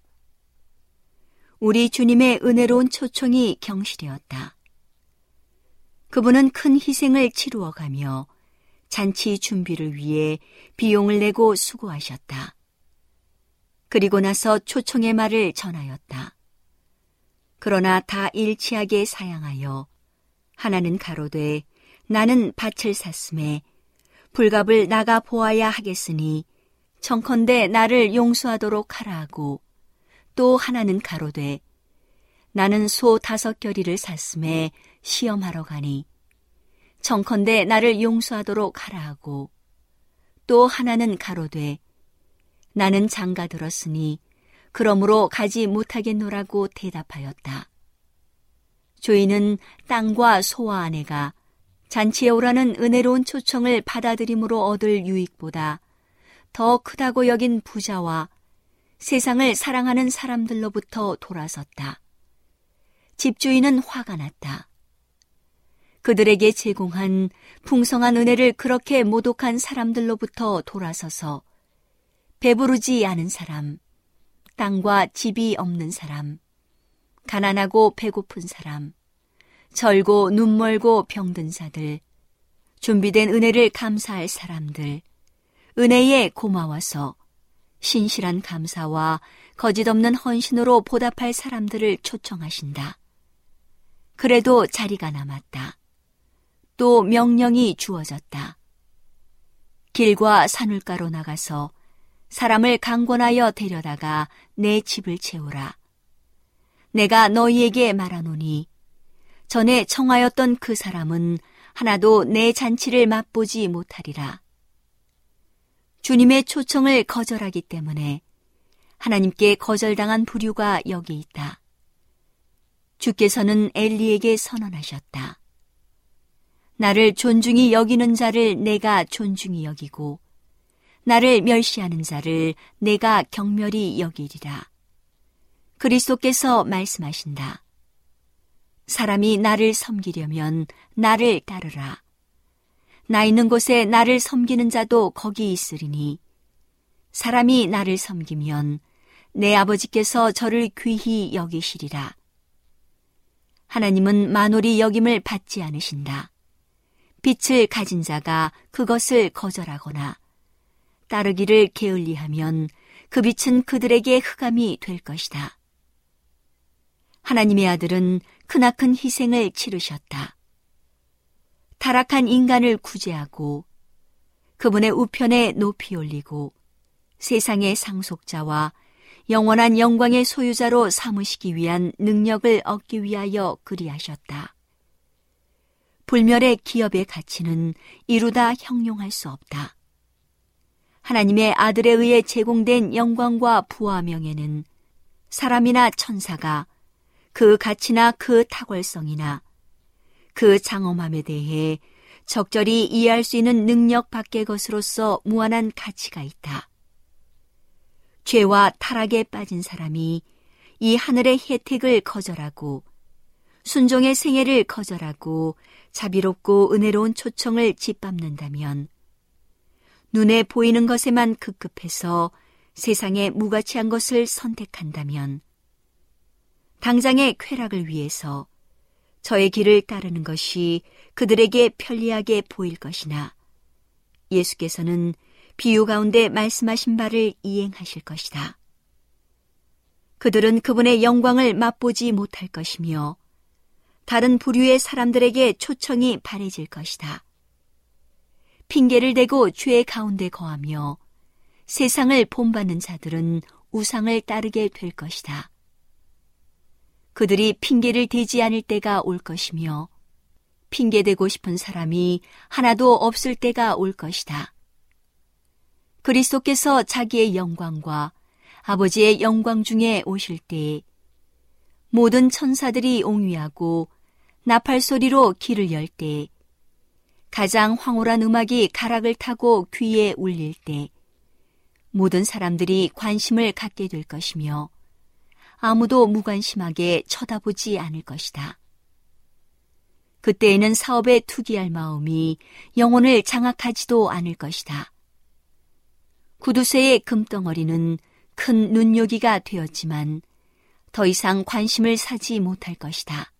우리 주님의 은혜로운 초청이 경실되었다. 그분은 큰 희생을 치루어가며 잔치 준비를 위해 비용을 내고 수고하셨다. 그리고 나서 초청의 말을 전하였다. 그러나 다 일치하게 사양하여 하나는 가로되 나는 밭을 샀음에 불갑을 나가 보아야 하겠으니 청컨대 나를 용서하도록 하라 하고 또 하나는 가로되 나는 소 다섯 겨리를 샀음에 시험하러 가니 청컨대 나를 용서하도록 하라 하고 또 하나는 가로되 나는 장가 들었으니 그러므로 가지 못하겠노라고 대답하였다. 주인은 땅과 소와 아내가 잔치에 오라는 은혜로운 초청을 받아들임으로 얻을 유익보다 더 크다고 여긴 부자와 세상을 사랑하는 사람들로부터 돌아섰다. 집주인은 화가 났다. 그들에게 제공한 풍성한 은혜를 그렇게 모독한 사람들로부터 돌아서서 배부르지 않은 사람, 땅과 집이 없는 사람, 가난하고 배고픈 사람, 절고 눈멀고 병든 자들, 준비된 은혜를 감사할 사람들, 은혜에 고마워서 신실한 감사와 거짓없는 헌신으로 보답할 사람들을 초청하신다. 그래도 자리가 남았다. 또 명령이 주어졌다. 길과 산울가로 나가서 사람을 강권하여 데려다가 내 집을 채우라. 내가 너희에게 말하노니 전에 청하였던 그 사람은 하나도 내 잔치를 맛보지 못하리라. 주님의 초청을 거절하기 때문에 하나님께 거절당한 부류가 여기 있다. 주께서는 엘리에게 선언하셨다. 나를 존중히 여기는 자를 내가 존중히 여기고 나를 멸시하는 자를 내가 경멸히 여기리라. 그리스도께서 말씀하신다. 사람이 나를 섬기려면 나를 따르라. 나 있는 곳에 나를 섬기는 자도 거기 있으리니 사람이 나를 섬기면 내 아버지께서 저를 귀히 여기시리라. 하나님은 만홀히 여김을 받지 않으신다. 빛을 가진 자가 그것을 거절하거나 따르기를 게을리하면 그 빛은 그들에게 흑암이 될 것이다. 하나님의 아들은 크나큰 희생을 치르셨다. 타락한 인간을 구제하고 그분의 우편에 높이 올리고 세상의 상속자와 영원한 영광의 소유자로 삼으시기 위한 능력을 얻기 위하여 그리하셨다. 불멸의 기업의 가치는 이루다 형용할 수 없다. 하나님의 아들에 의해 제공된 영광과 부와 명예는 사람이나 천사가 그 가치나 그 탁월성이나 그 장엄함에 대해 적절히 이해할 수 있는 능력 밖의 것으로서 무한한 가치가 있다. 죄와 타락에 빠진 사람이 이 하늘의 혜택을 거절하고 순종의 생애를 거절하고 자비롭고 은혜로운 초청을 짓밟는다면 눈에 보이는 것에만 급급해서 세상에 무가치한 것을 선택한다면 당장의 쾌락을 위해서 저의 길을 따르는 것이 그들에게 편리하게 보일 것이나 예수께서는 비유 가운데 말씀하신 바를 이행하실 것이다. 그들은 그분의 영광을 맛보지 못할 것이며 다른 부류의 사람들에게 초청이 바래질 것이다. 핑계를 대고 죄 가운데 거하며 세상을 본받는 자들은 우상을 따르게 될 것이다. 그들이 핑계를 대지 않을 때가 올 것이며 핑계대고 싶은 사람이 하나도 없을 때가 올 것이다. 그리스도께서 자기의 영광과 아버지의 영광 중에 오실 때에 모든 천사들이 옹위하고 나팔소리로 길을 열 때, 가장 황홀한 음악이 가락을 타고 귀에 울릴 때 모든 사람들이 관심을 갖게 될 것이며 아무도 무관심하게 쳐다보지 않을 것이다. 그때에는 사업에 투기할 마음이 영혼을 장악하지도 않을 것이다. 구두쇠의 금덩어리는 큰 눈요기가 되었지만 더 이상 관심을 사지 못할 것이다.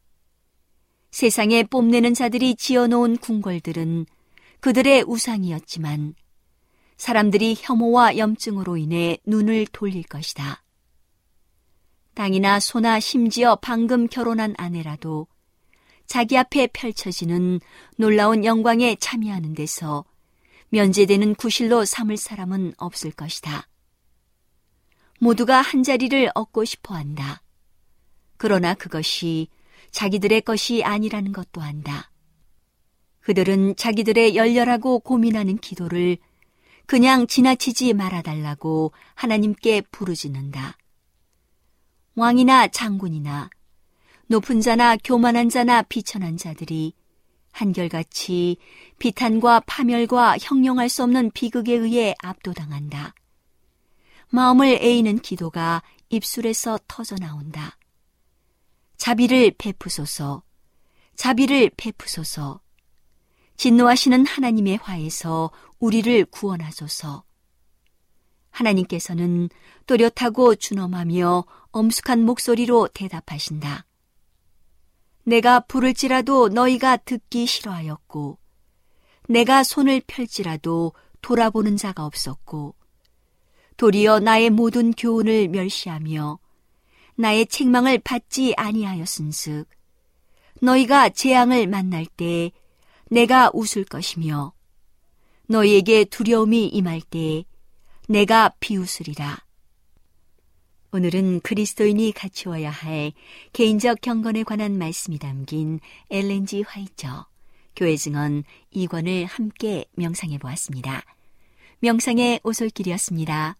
세상에 뽐내는 자들이 지어놓은 궁궐들은 그들의 우상이었지만 사람들이 혐오와 염증으로 인해 눈을 돌릴 것이다. 땅이나 소나 심지어 방금 결혼한 아내라도 자기 앞에 펼쳐지는 놀라운 영광에 참여하는 데서 면제되는 구실로 삼을 사람은 없을 것이다. 모두가 한 자리를 얻고 싶어 한다. 그러나 그것이 자기들의 것이 아니라는 것도 안다. 그들은 자기들의 열렬하고 고민하는 기도를 그냥 지나치지 말아달라고 하나님께 부르짖는다. 왕이나 장군이나 높은 자나 교만한 자나 비천한 자들이 한결같이 비탄과 파멸과 형용할 수 없는 비극에 의해 압도당한다. 마음을 에이는 기도가 입술에서 터져 나온다. 자비를 베푸소서, 자비를 베푸소서. 진노하시는 하나님의 화에서 우리를 구원하소서. 하나님께서는 또렷하고 준엄하며 엄숙한 목소리로 대답하신다. 내가 부를지라도 너희가 듣기 싫어하였고 내가 손을 펼지라도 돌아보는 자가 없었고 도리어 나의 모든 교훈을 멸시하며 나의 책망을 받지 아니하였은즉 너희가 재앙을 만날 때 내가 웃을 것이며 너희에게 두려움이 임할 때 내가 비웃으리라. 오늘은 그리스도인이 갖추어야 할 개인적 경건에 관한 말씀이 담긴 엘렌 지 화이처 교회 증언 이 권을 함께 명상해 보았습니다. 명상의 오솔길이었습니다.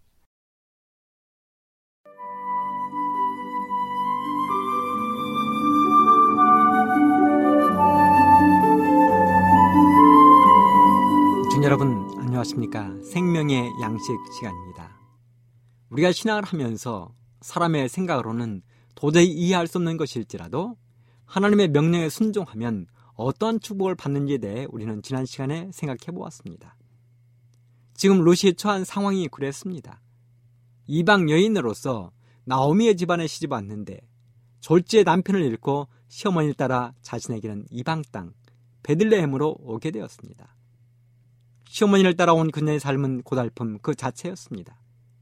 시청자 여러분 안녕하십니까? 생명의 양식 시간입니다. 우리가 신앙을 하면서 사람의 생각으로는 도저히 이해할 수 없는 것일지라도 하나님의 명령에 순종하면 어떠한 축복을 받는지에 대해 우리는 지난 시간에 생각해 보았습니다. 지금 룻이 처한 상황이 그랬습니다. 이방 여인으로서 나오미의 집안에 시집 왔는데 졸지에 남편을 잃고 시어머니를 따라 자신에게는 이방 땅 베들레헴으로 오게 되었습니다. 시어머니를 따라온 그녀의 삶은 고달픔 그 자체였습니다.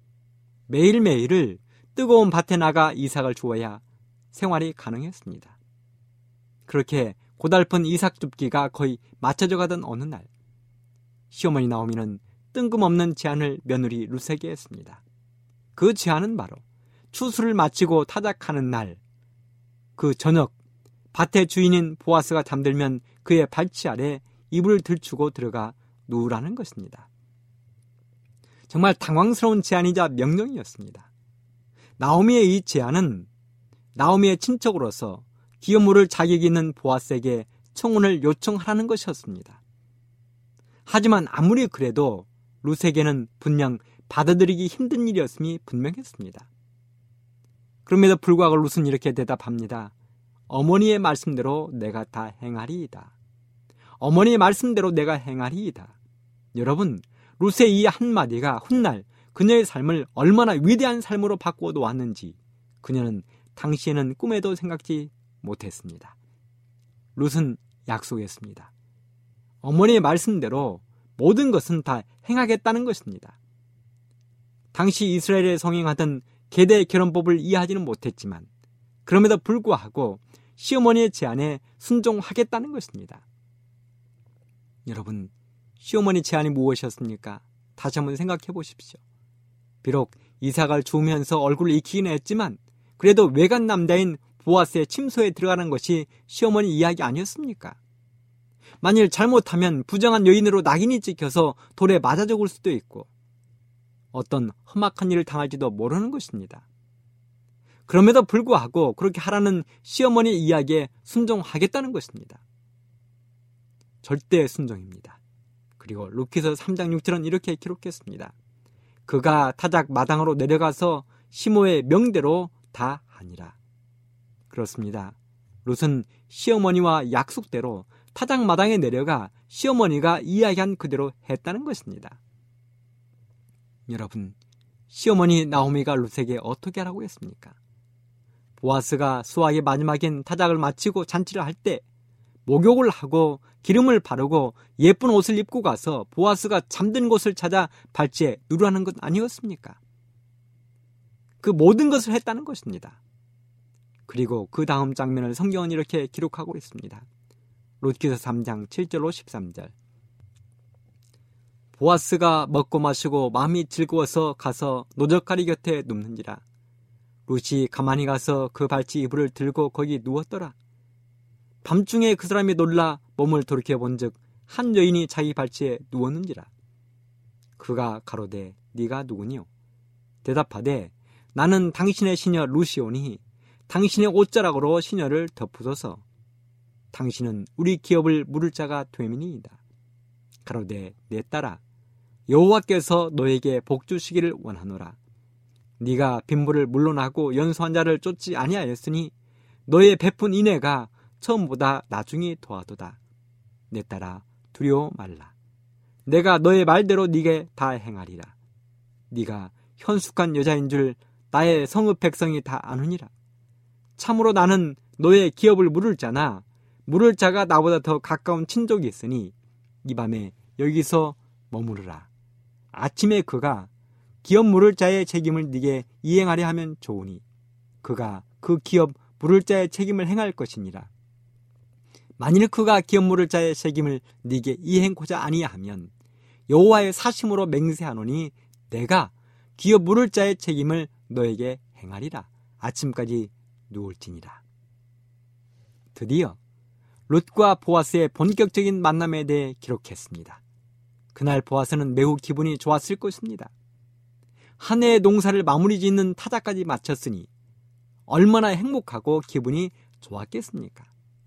매일매일을 뜨거운 밭에 나가 이삭을 주어야 생활이 가능했습니다. 그렇게 고달픈 이삭 줍기가 거의 맞춰져 가던 어느 날 시어머니 나오미는 뜬금없는 제안을 며느리 룻에게 했습니다. 그 제안은 바로 추수를 마치고 타작하는 날 그 저녁 밭의 주인인 보아스가 잠들면 그의 발치 아래 이불을 들추고 들어가 누우라는 것입니다. 정말 당황스러운 제안이자 명령이었습니다. 나오미의 이 제안은 나오미의 친척으로서 기업 물을 자격이 있는 보아스에게 청혼을 요청하라는 것이었습니다. 하지만 아무리 그래도 룻에게는 분명 받아들이기 힘든 일이었음이 분명했습니다. 그럼에도 불구하고 룻은 이렇게 대답합니다. 어머니의 말씀대로 내가 다 행하리이다. 어머니의 말씀대로 내가 행하리이다. 여러분, 룻의 이 한마디가 훗날 그녀의 삶을 얼마나 위대한 삶으로 바꾸어 놓았는지 그녀는 당시에는 꿈에도 생각지 못했습니다. 룻은 약속했습니다. 어머니의 말씀대로 모든 것은 다 행하겠다는 것입니다. 당시 이스라엘에 성행하던 계대 결혼법을 이해하지는 못했지만 그럼에도 불구하고 시어머니의 제안에 순종하겠다는 것입니다. 여러분, 시어머니 제안이 무엇이었습니까? 다시 한번 생각해 보십시오. 비록 이삭을 주우면서 얼굴을 익히긴 했지만 그래도 외간 남자인 보아스의 침소에 들어가는 것이 시어머니 이야기 아니었습니까? 만일 잘못하면 부정한 여인으로 낙인이 찍혀서 돌에 맞아 죽을 수도 있고 어떤 험악한 일을 당할지도 모르는 것입니다. 그럼에도 불구하고 그렇게 하라는 시어머니의 이야기에 순종하겠다는 것입니다. 절대 순종입니다. 그리고 룻기서 삼 장 육 절은 이렇게 기록했습니다. 그가 타작 마당으로 내려가서 시모의 명대로 다 하니라. 그렇습니다. 룻은 시어머니와 약속대로 타작 마당에 내려가 시어머니가 이야기한 그대로 했다는 것입니다. 여러분, 시어머니 나오미가 룻에게 어떻게 하라고 했습니까? 보아스가 수확의 마지막인 타작을 마치고 잔치를 할 때 목욕을 하고 기름을 바르고 예쁜 옷을 입고 가서 보아스가 잠든 곳을 찾아 발치에 누르라는 것 아니었습니까? 그 모든 것을 했다는 것입니다. 그리고 그 다음 장면을 성경은 이렇게 기록하고 있습니다. 룻기서 삼 장 칠 절로 십삼 절. 보아스가 먹고 마시고 마음이 즐거워서 가서 노적가리 곁에 눕는지라. 룻이 가만히 가서 그 발치 이불을 들고 거기 누웠더라. 밤중에 그 사람이 놀라 몸을 돌이켜 본즉 한 여인이 자기 발치에 누웠는지라. 그가 가로되 네가 누구니요? 대답하되 나는 당신의 시녀 룻이오니 당신의 옷자락으로 시녀를 덮으소서. 당신은 우리 기업을 물을 자가 됨이니이다. 가로되 내 딸아 여호와께서 너에게 복 주시기를 원하노라. 네가 빈부를 물러나고 연소한 자를 쫓지 아니하였으니 너의 베푼 인애가 처음보다 나중이 더하도다. 내 딸아 두려워 말라. 내가 너의 말대로 네게 다 행하리라. 네가 현숙한 여자인 줄 나의 성읍 백성이 다 아느니라. 참으로 나는 너의 기업을 물을 자나 물을 자가 나보다 더 가까운 친족이 있으니 이 밤에 여기서 머무르라. 아침에 그가 기업 물을 자의 책임을 네게 이행하려 하면 좋으니 그가 그 기업 물을 자의 책임을 행할 것이니라. 만일 그가 기업 물을 자의 책임을 네게 이행코자 아니하면 여호와의 사심으로 맹세하노니 내가 기업 물을 자의 책임을 너에게 행하리라. 아침까지 누울지니라. 드디어 룻과 보아스의 본격적인 만남에 대해 기록했습니다. 그날 보아스는 매우 기분이 좋았을 것입니다. 한 해의 농사를 마무리 짓는 타자까지 마쳤으니 얼마나 행복하고 기분이 좋았겠습니까?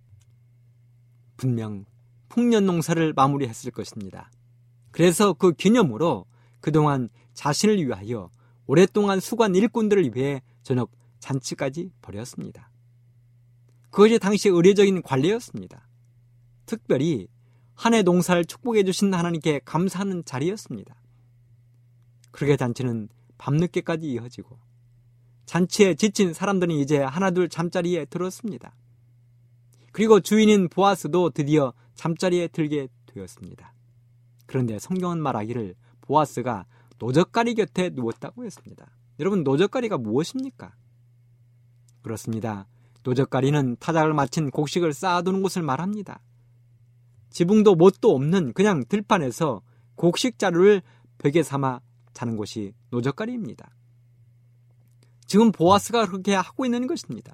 분명 풍년 농사를 마무리했을 것입니다. 그래서 그 기념으로 그동안 자신을 위하여 오랫동안 수고한 일꾼들을 위해 저녁 잔치까지 벌였습니다. 그것이 당시 의례적인 관례였습니다. 특별히 한 해 농사를 축복해 주신 하나님께 감사하는 자리였습니다. 그렇게 잔치는 밤늦게까지 이어지고 잔치에 지친 사람들은 이제 하나둘 잠자리에 들었습니다. 그리고 주인인 보아스도 드디어 잠자리에 들게 되었습니다. 그런데 성경은 말하기를 보아스가 노젓가리 곁에 누웠다고 했습니다. 여러분, 노젓가리가 무엇입니까? 그렇습니다. 노젓가리는 타작을 마친 곡식을 쌓아두는 곳을 말합니다. 지붕도 못도 없는 그냥 들판에서 곡식 자루를 벽에 삼아 자는 곳이 노젓가리입니다. 지금 보아스가 그렇게 하고 있는 것입니다.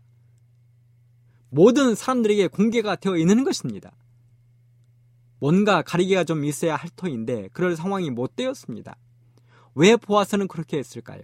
모든 사람들에게 공개가 되어 있는 것입니다. 뭔가 가리개가 좀 있어야 할 터인데 그럴 상황이 못 되었습니다. 왜 보아스는 그렇게 했을까요?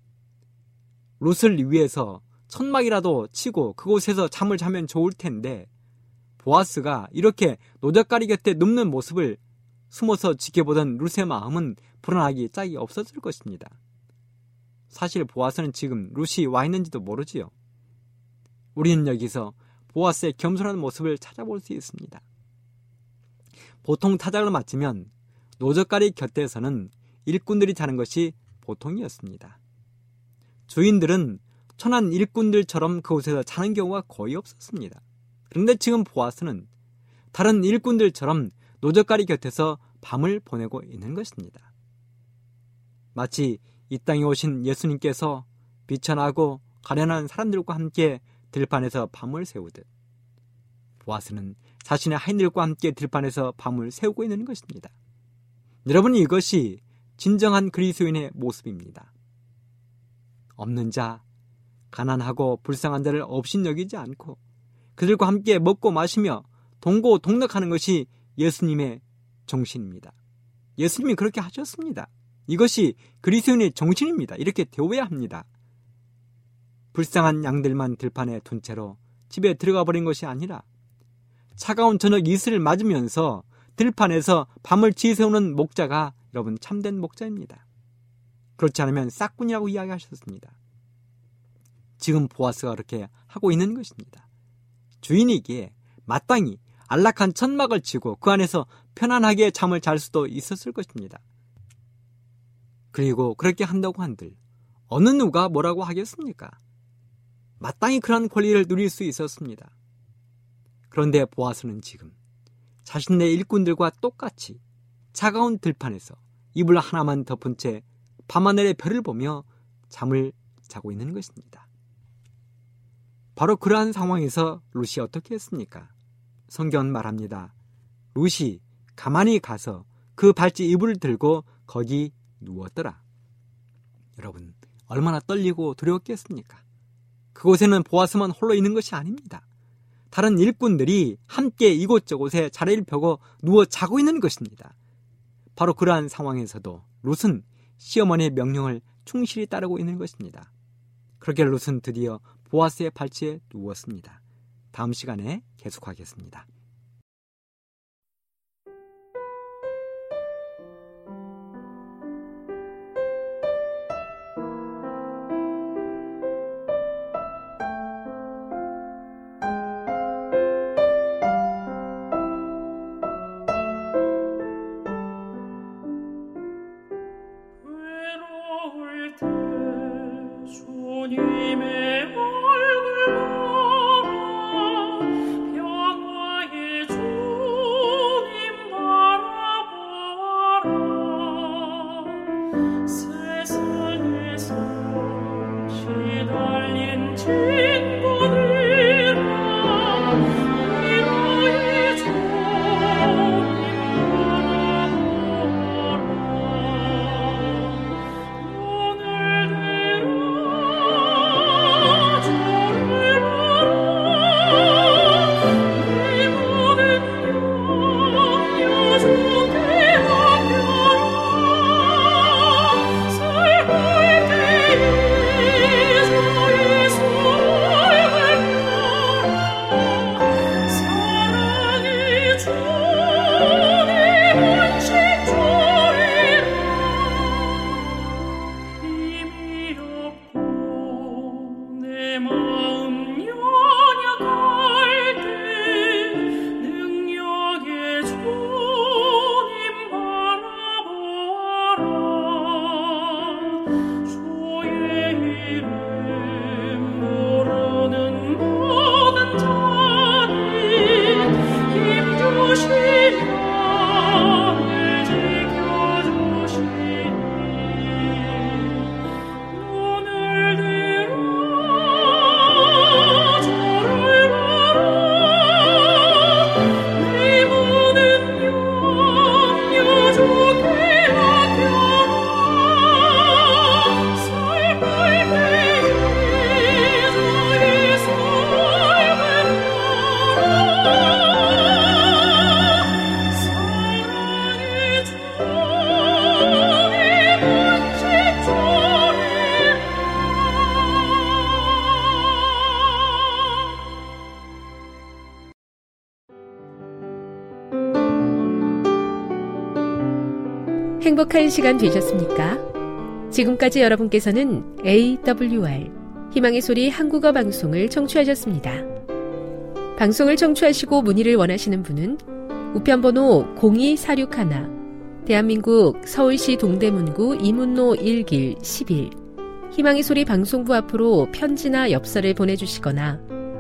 룻을 위해서 천막이라도 치고 그곳에서 잠을 자면 좋을 텐데 보아스가 이렇게 노젓가리 곁에 눕는 모습을 숨어서 지켜보던 룻의 마음은 불안하기 짝이 없었을 것입니다. 사실 보아스는 지금 룻이 와 있는지도 모르지요. 우리는 여기서 보아스의 겸손한 모습을 찾아볼 수 있습니다. 보통 타작을 마치면 노젓가리 곁에서는 일꾼들이 자는 것이 보통이었습니다. 주인들은 천한 일꾼들처럼 그곳에서 자는 경우가 거의 없었습니다. 그런데 지금 보아스는 다른 일꾼들처럼 노젓가리 곁에서 밤을 보내고 있는 것입니다. 마치 이 땅에 오신 예수님께서 비천하고 가련한 사람들과 함께 들판에서 밤을 새우듯 보아스는 자신의 하인들과 함께 들판에서 밤을 새우고 있는 것입니다. 여러분, 이것이 진정한 그리스도인의 모습입니다. 없는 자, 가난하고 불쌍한 자를 없인 여기지 않고 그들과 함께 먹고 마시며 동고동락하는 것이 예수님의 정신입니다. 예수님이 그렇게 하셨습니다. 이것이 그리스도인의 정신입니다. 이렇게 되어야 합니다. 불쌍한 양들만 들판에 둔 채로 집에 들어가 버린 것이 아니라 차가운 저녁 이슬을 맞으면서 들판에서 밤을 지새우는 목자가 여러분 참된 목자입니다. 그렇지 않으면 싹군이라고 이야기하셨습니다. 지금 보아스가 그렇게 하고 있는 것입니다. 주인이기에 마땅히 안락한 천막을 치고 그 안에서 편안하게 잠을 잘 수도 있었을 것입니다. 그리고 그렇게 한다고 한들 어느 누가 뭐라고 하겠습니까? 마땅히 그런 권리를 누릴 수 있었습니다. 그런데 보아스는 지금 자신의 일꾼들과 똑같이 차가운 들판에서 이불 하나만 덮은 채 밤하늘의 별을 보며 잠을 자고 있는 것입니다. 바로 그러한 상황에서 룻이 어떻게 했습니까? 성경은 말합니다. 룻이 가만히 가서 그 발치 이불을 들고 거기 누웠더라. 여러분, 얼마나 떨리고 두려웠겠습니까? 그곳에는 보아스만 홀로 있는 것이 아닙니다. 다른 일꾼들이 함께 이곳저곳에 자리를 펴고 누워 자고 있는 것입니다. 바로 그러한 상황에서도 룻은 시어머니의 명령을 충실히 따르고 있는 것입니다. 그렇게 룻은 드디어 보아스의 발치에 누웠습니다. 다음 시간에 계속하겠습니다. 평화의 주님 바라 행복한 시간 되셨습니까? 지금까지 여러분께서는 에이더블유알 희망의 소리 한국어 방송을 청취하셨습니다. 방송을 청취하시고 문의를 원하시는 분은 우편번호 공이사육일 대한민국 서울시 동대문구 이문로 일 길 십일 희망의 소리 방송부 앞으로 편지나 엽서를 보내주시거나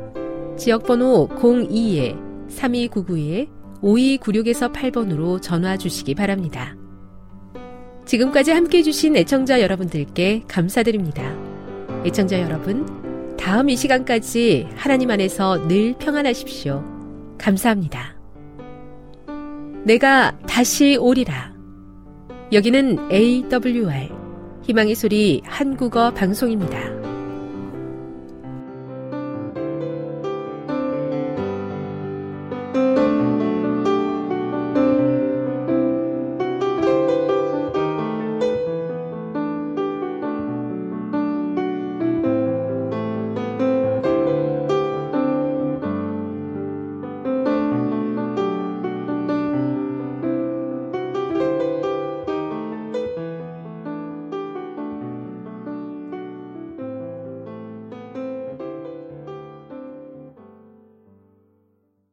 지역번호 공이 삼이구구 오이구육에서 팔 번으로 전화 주시기 바랍니다. 지금까지 함께해 주신 애청자 여러분들께 감사드립니다. 애청자 여러분, 다음 이 시간까지 하나님 안에서 늘 평안하십시오. 감사합니다. 내가 다시 오리라. 여기는 에이더블유알 희망의 소리 한국어 방송입니다.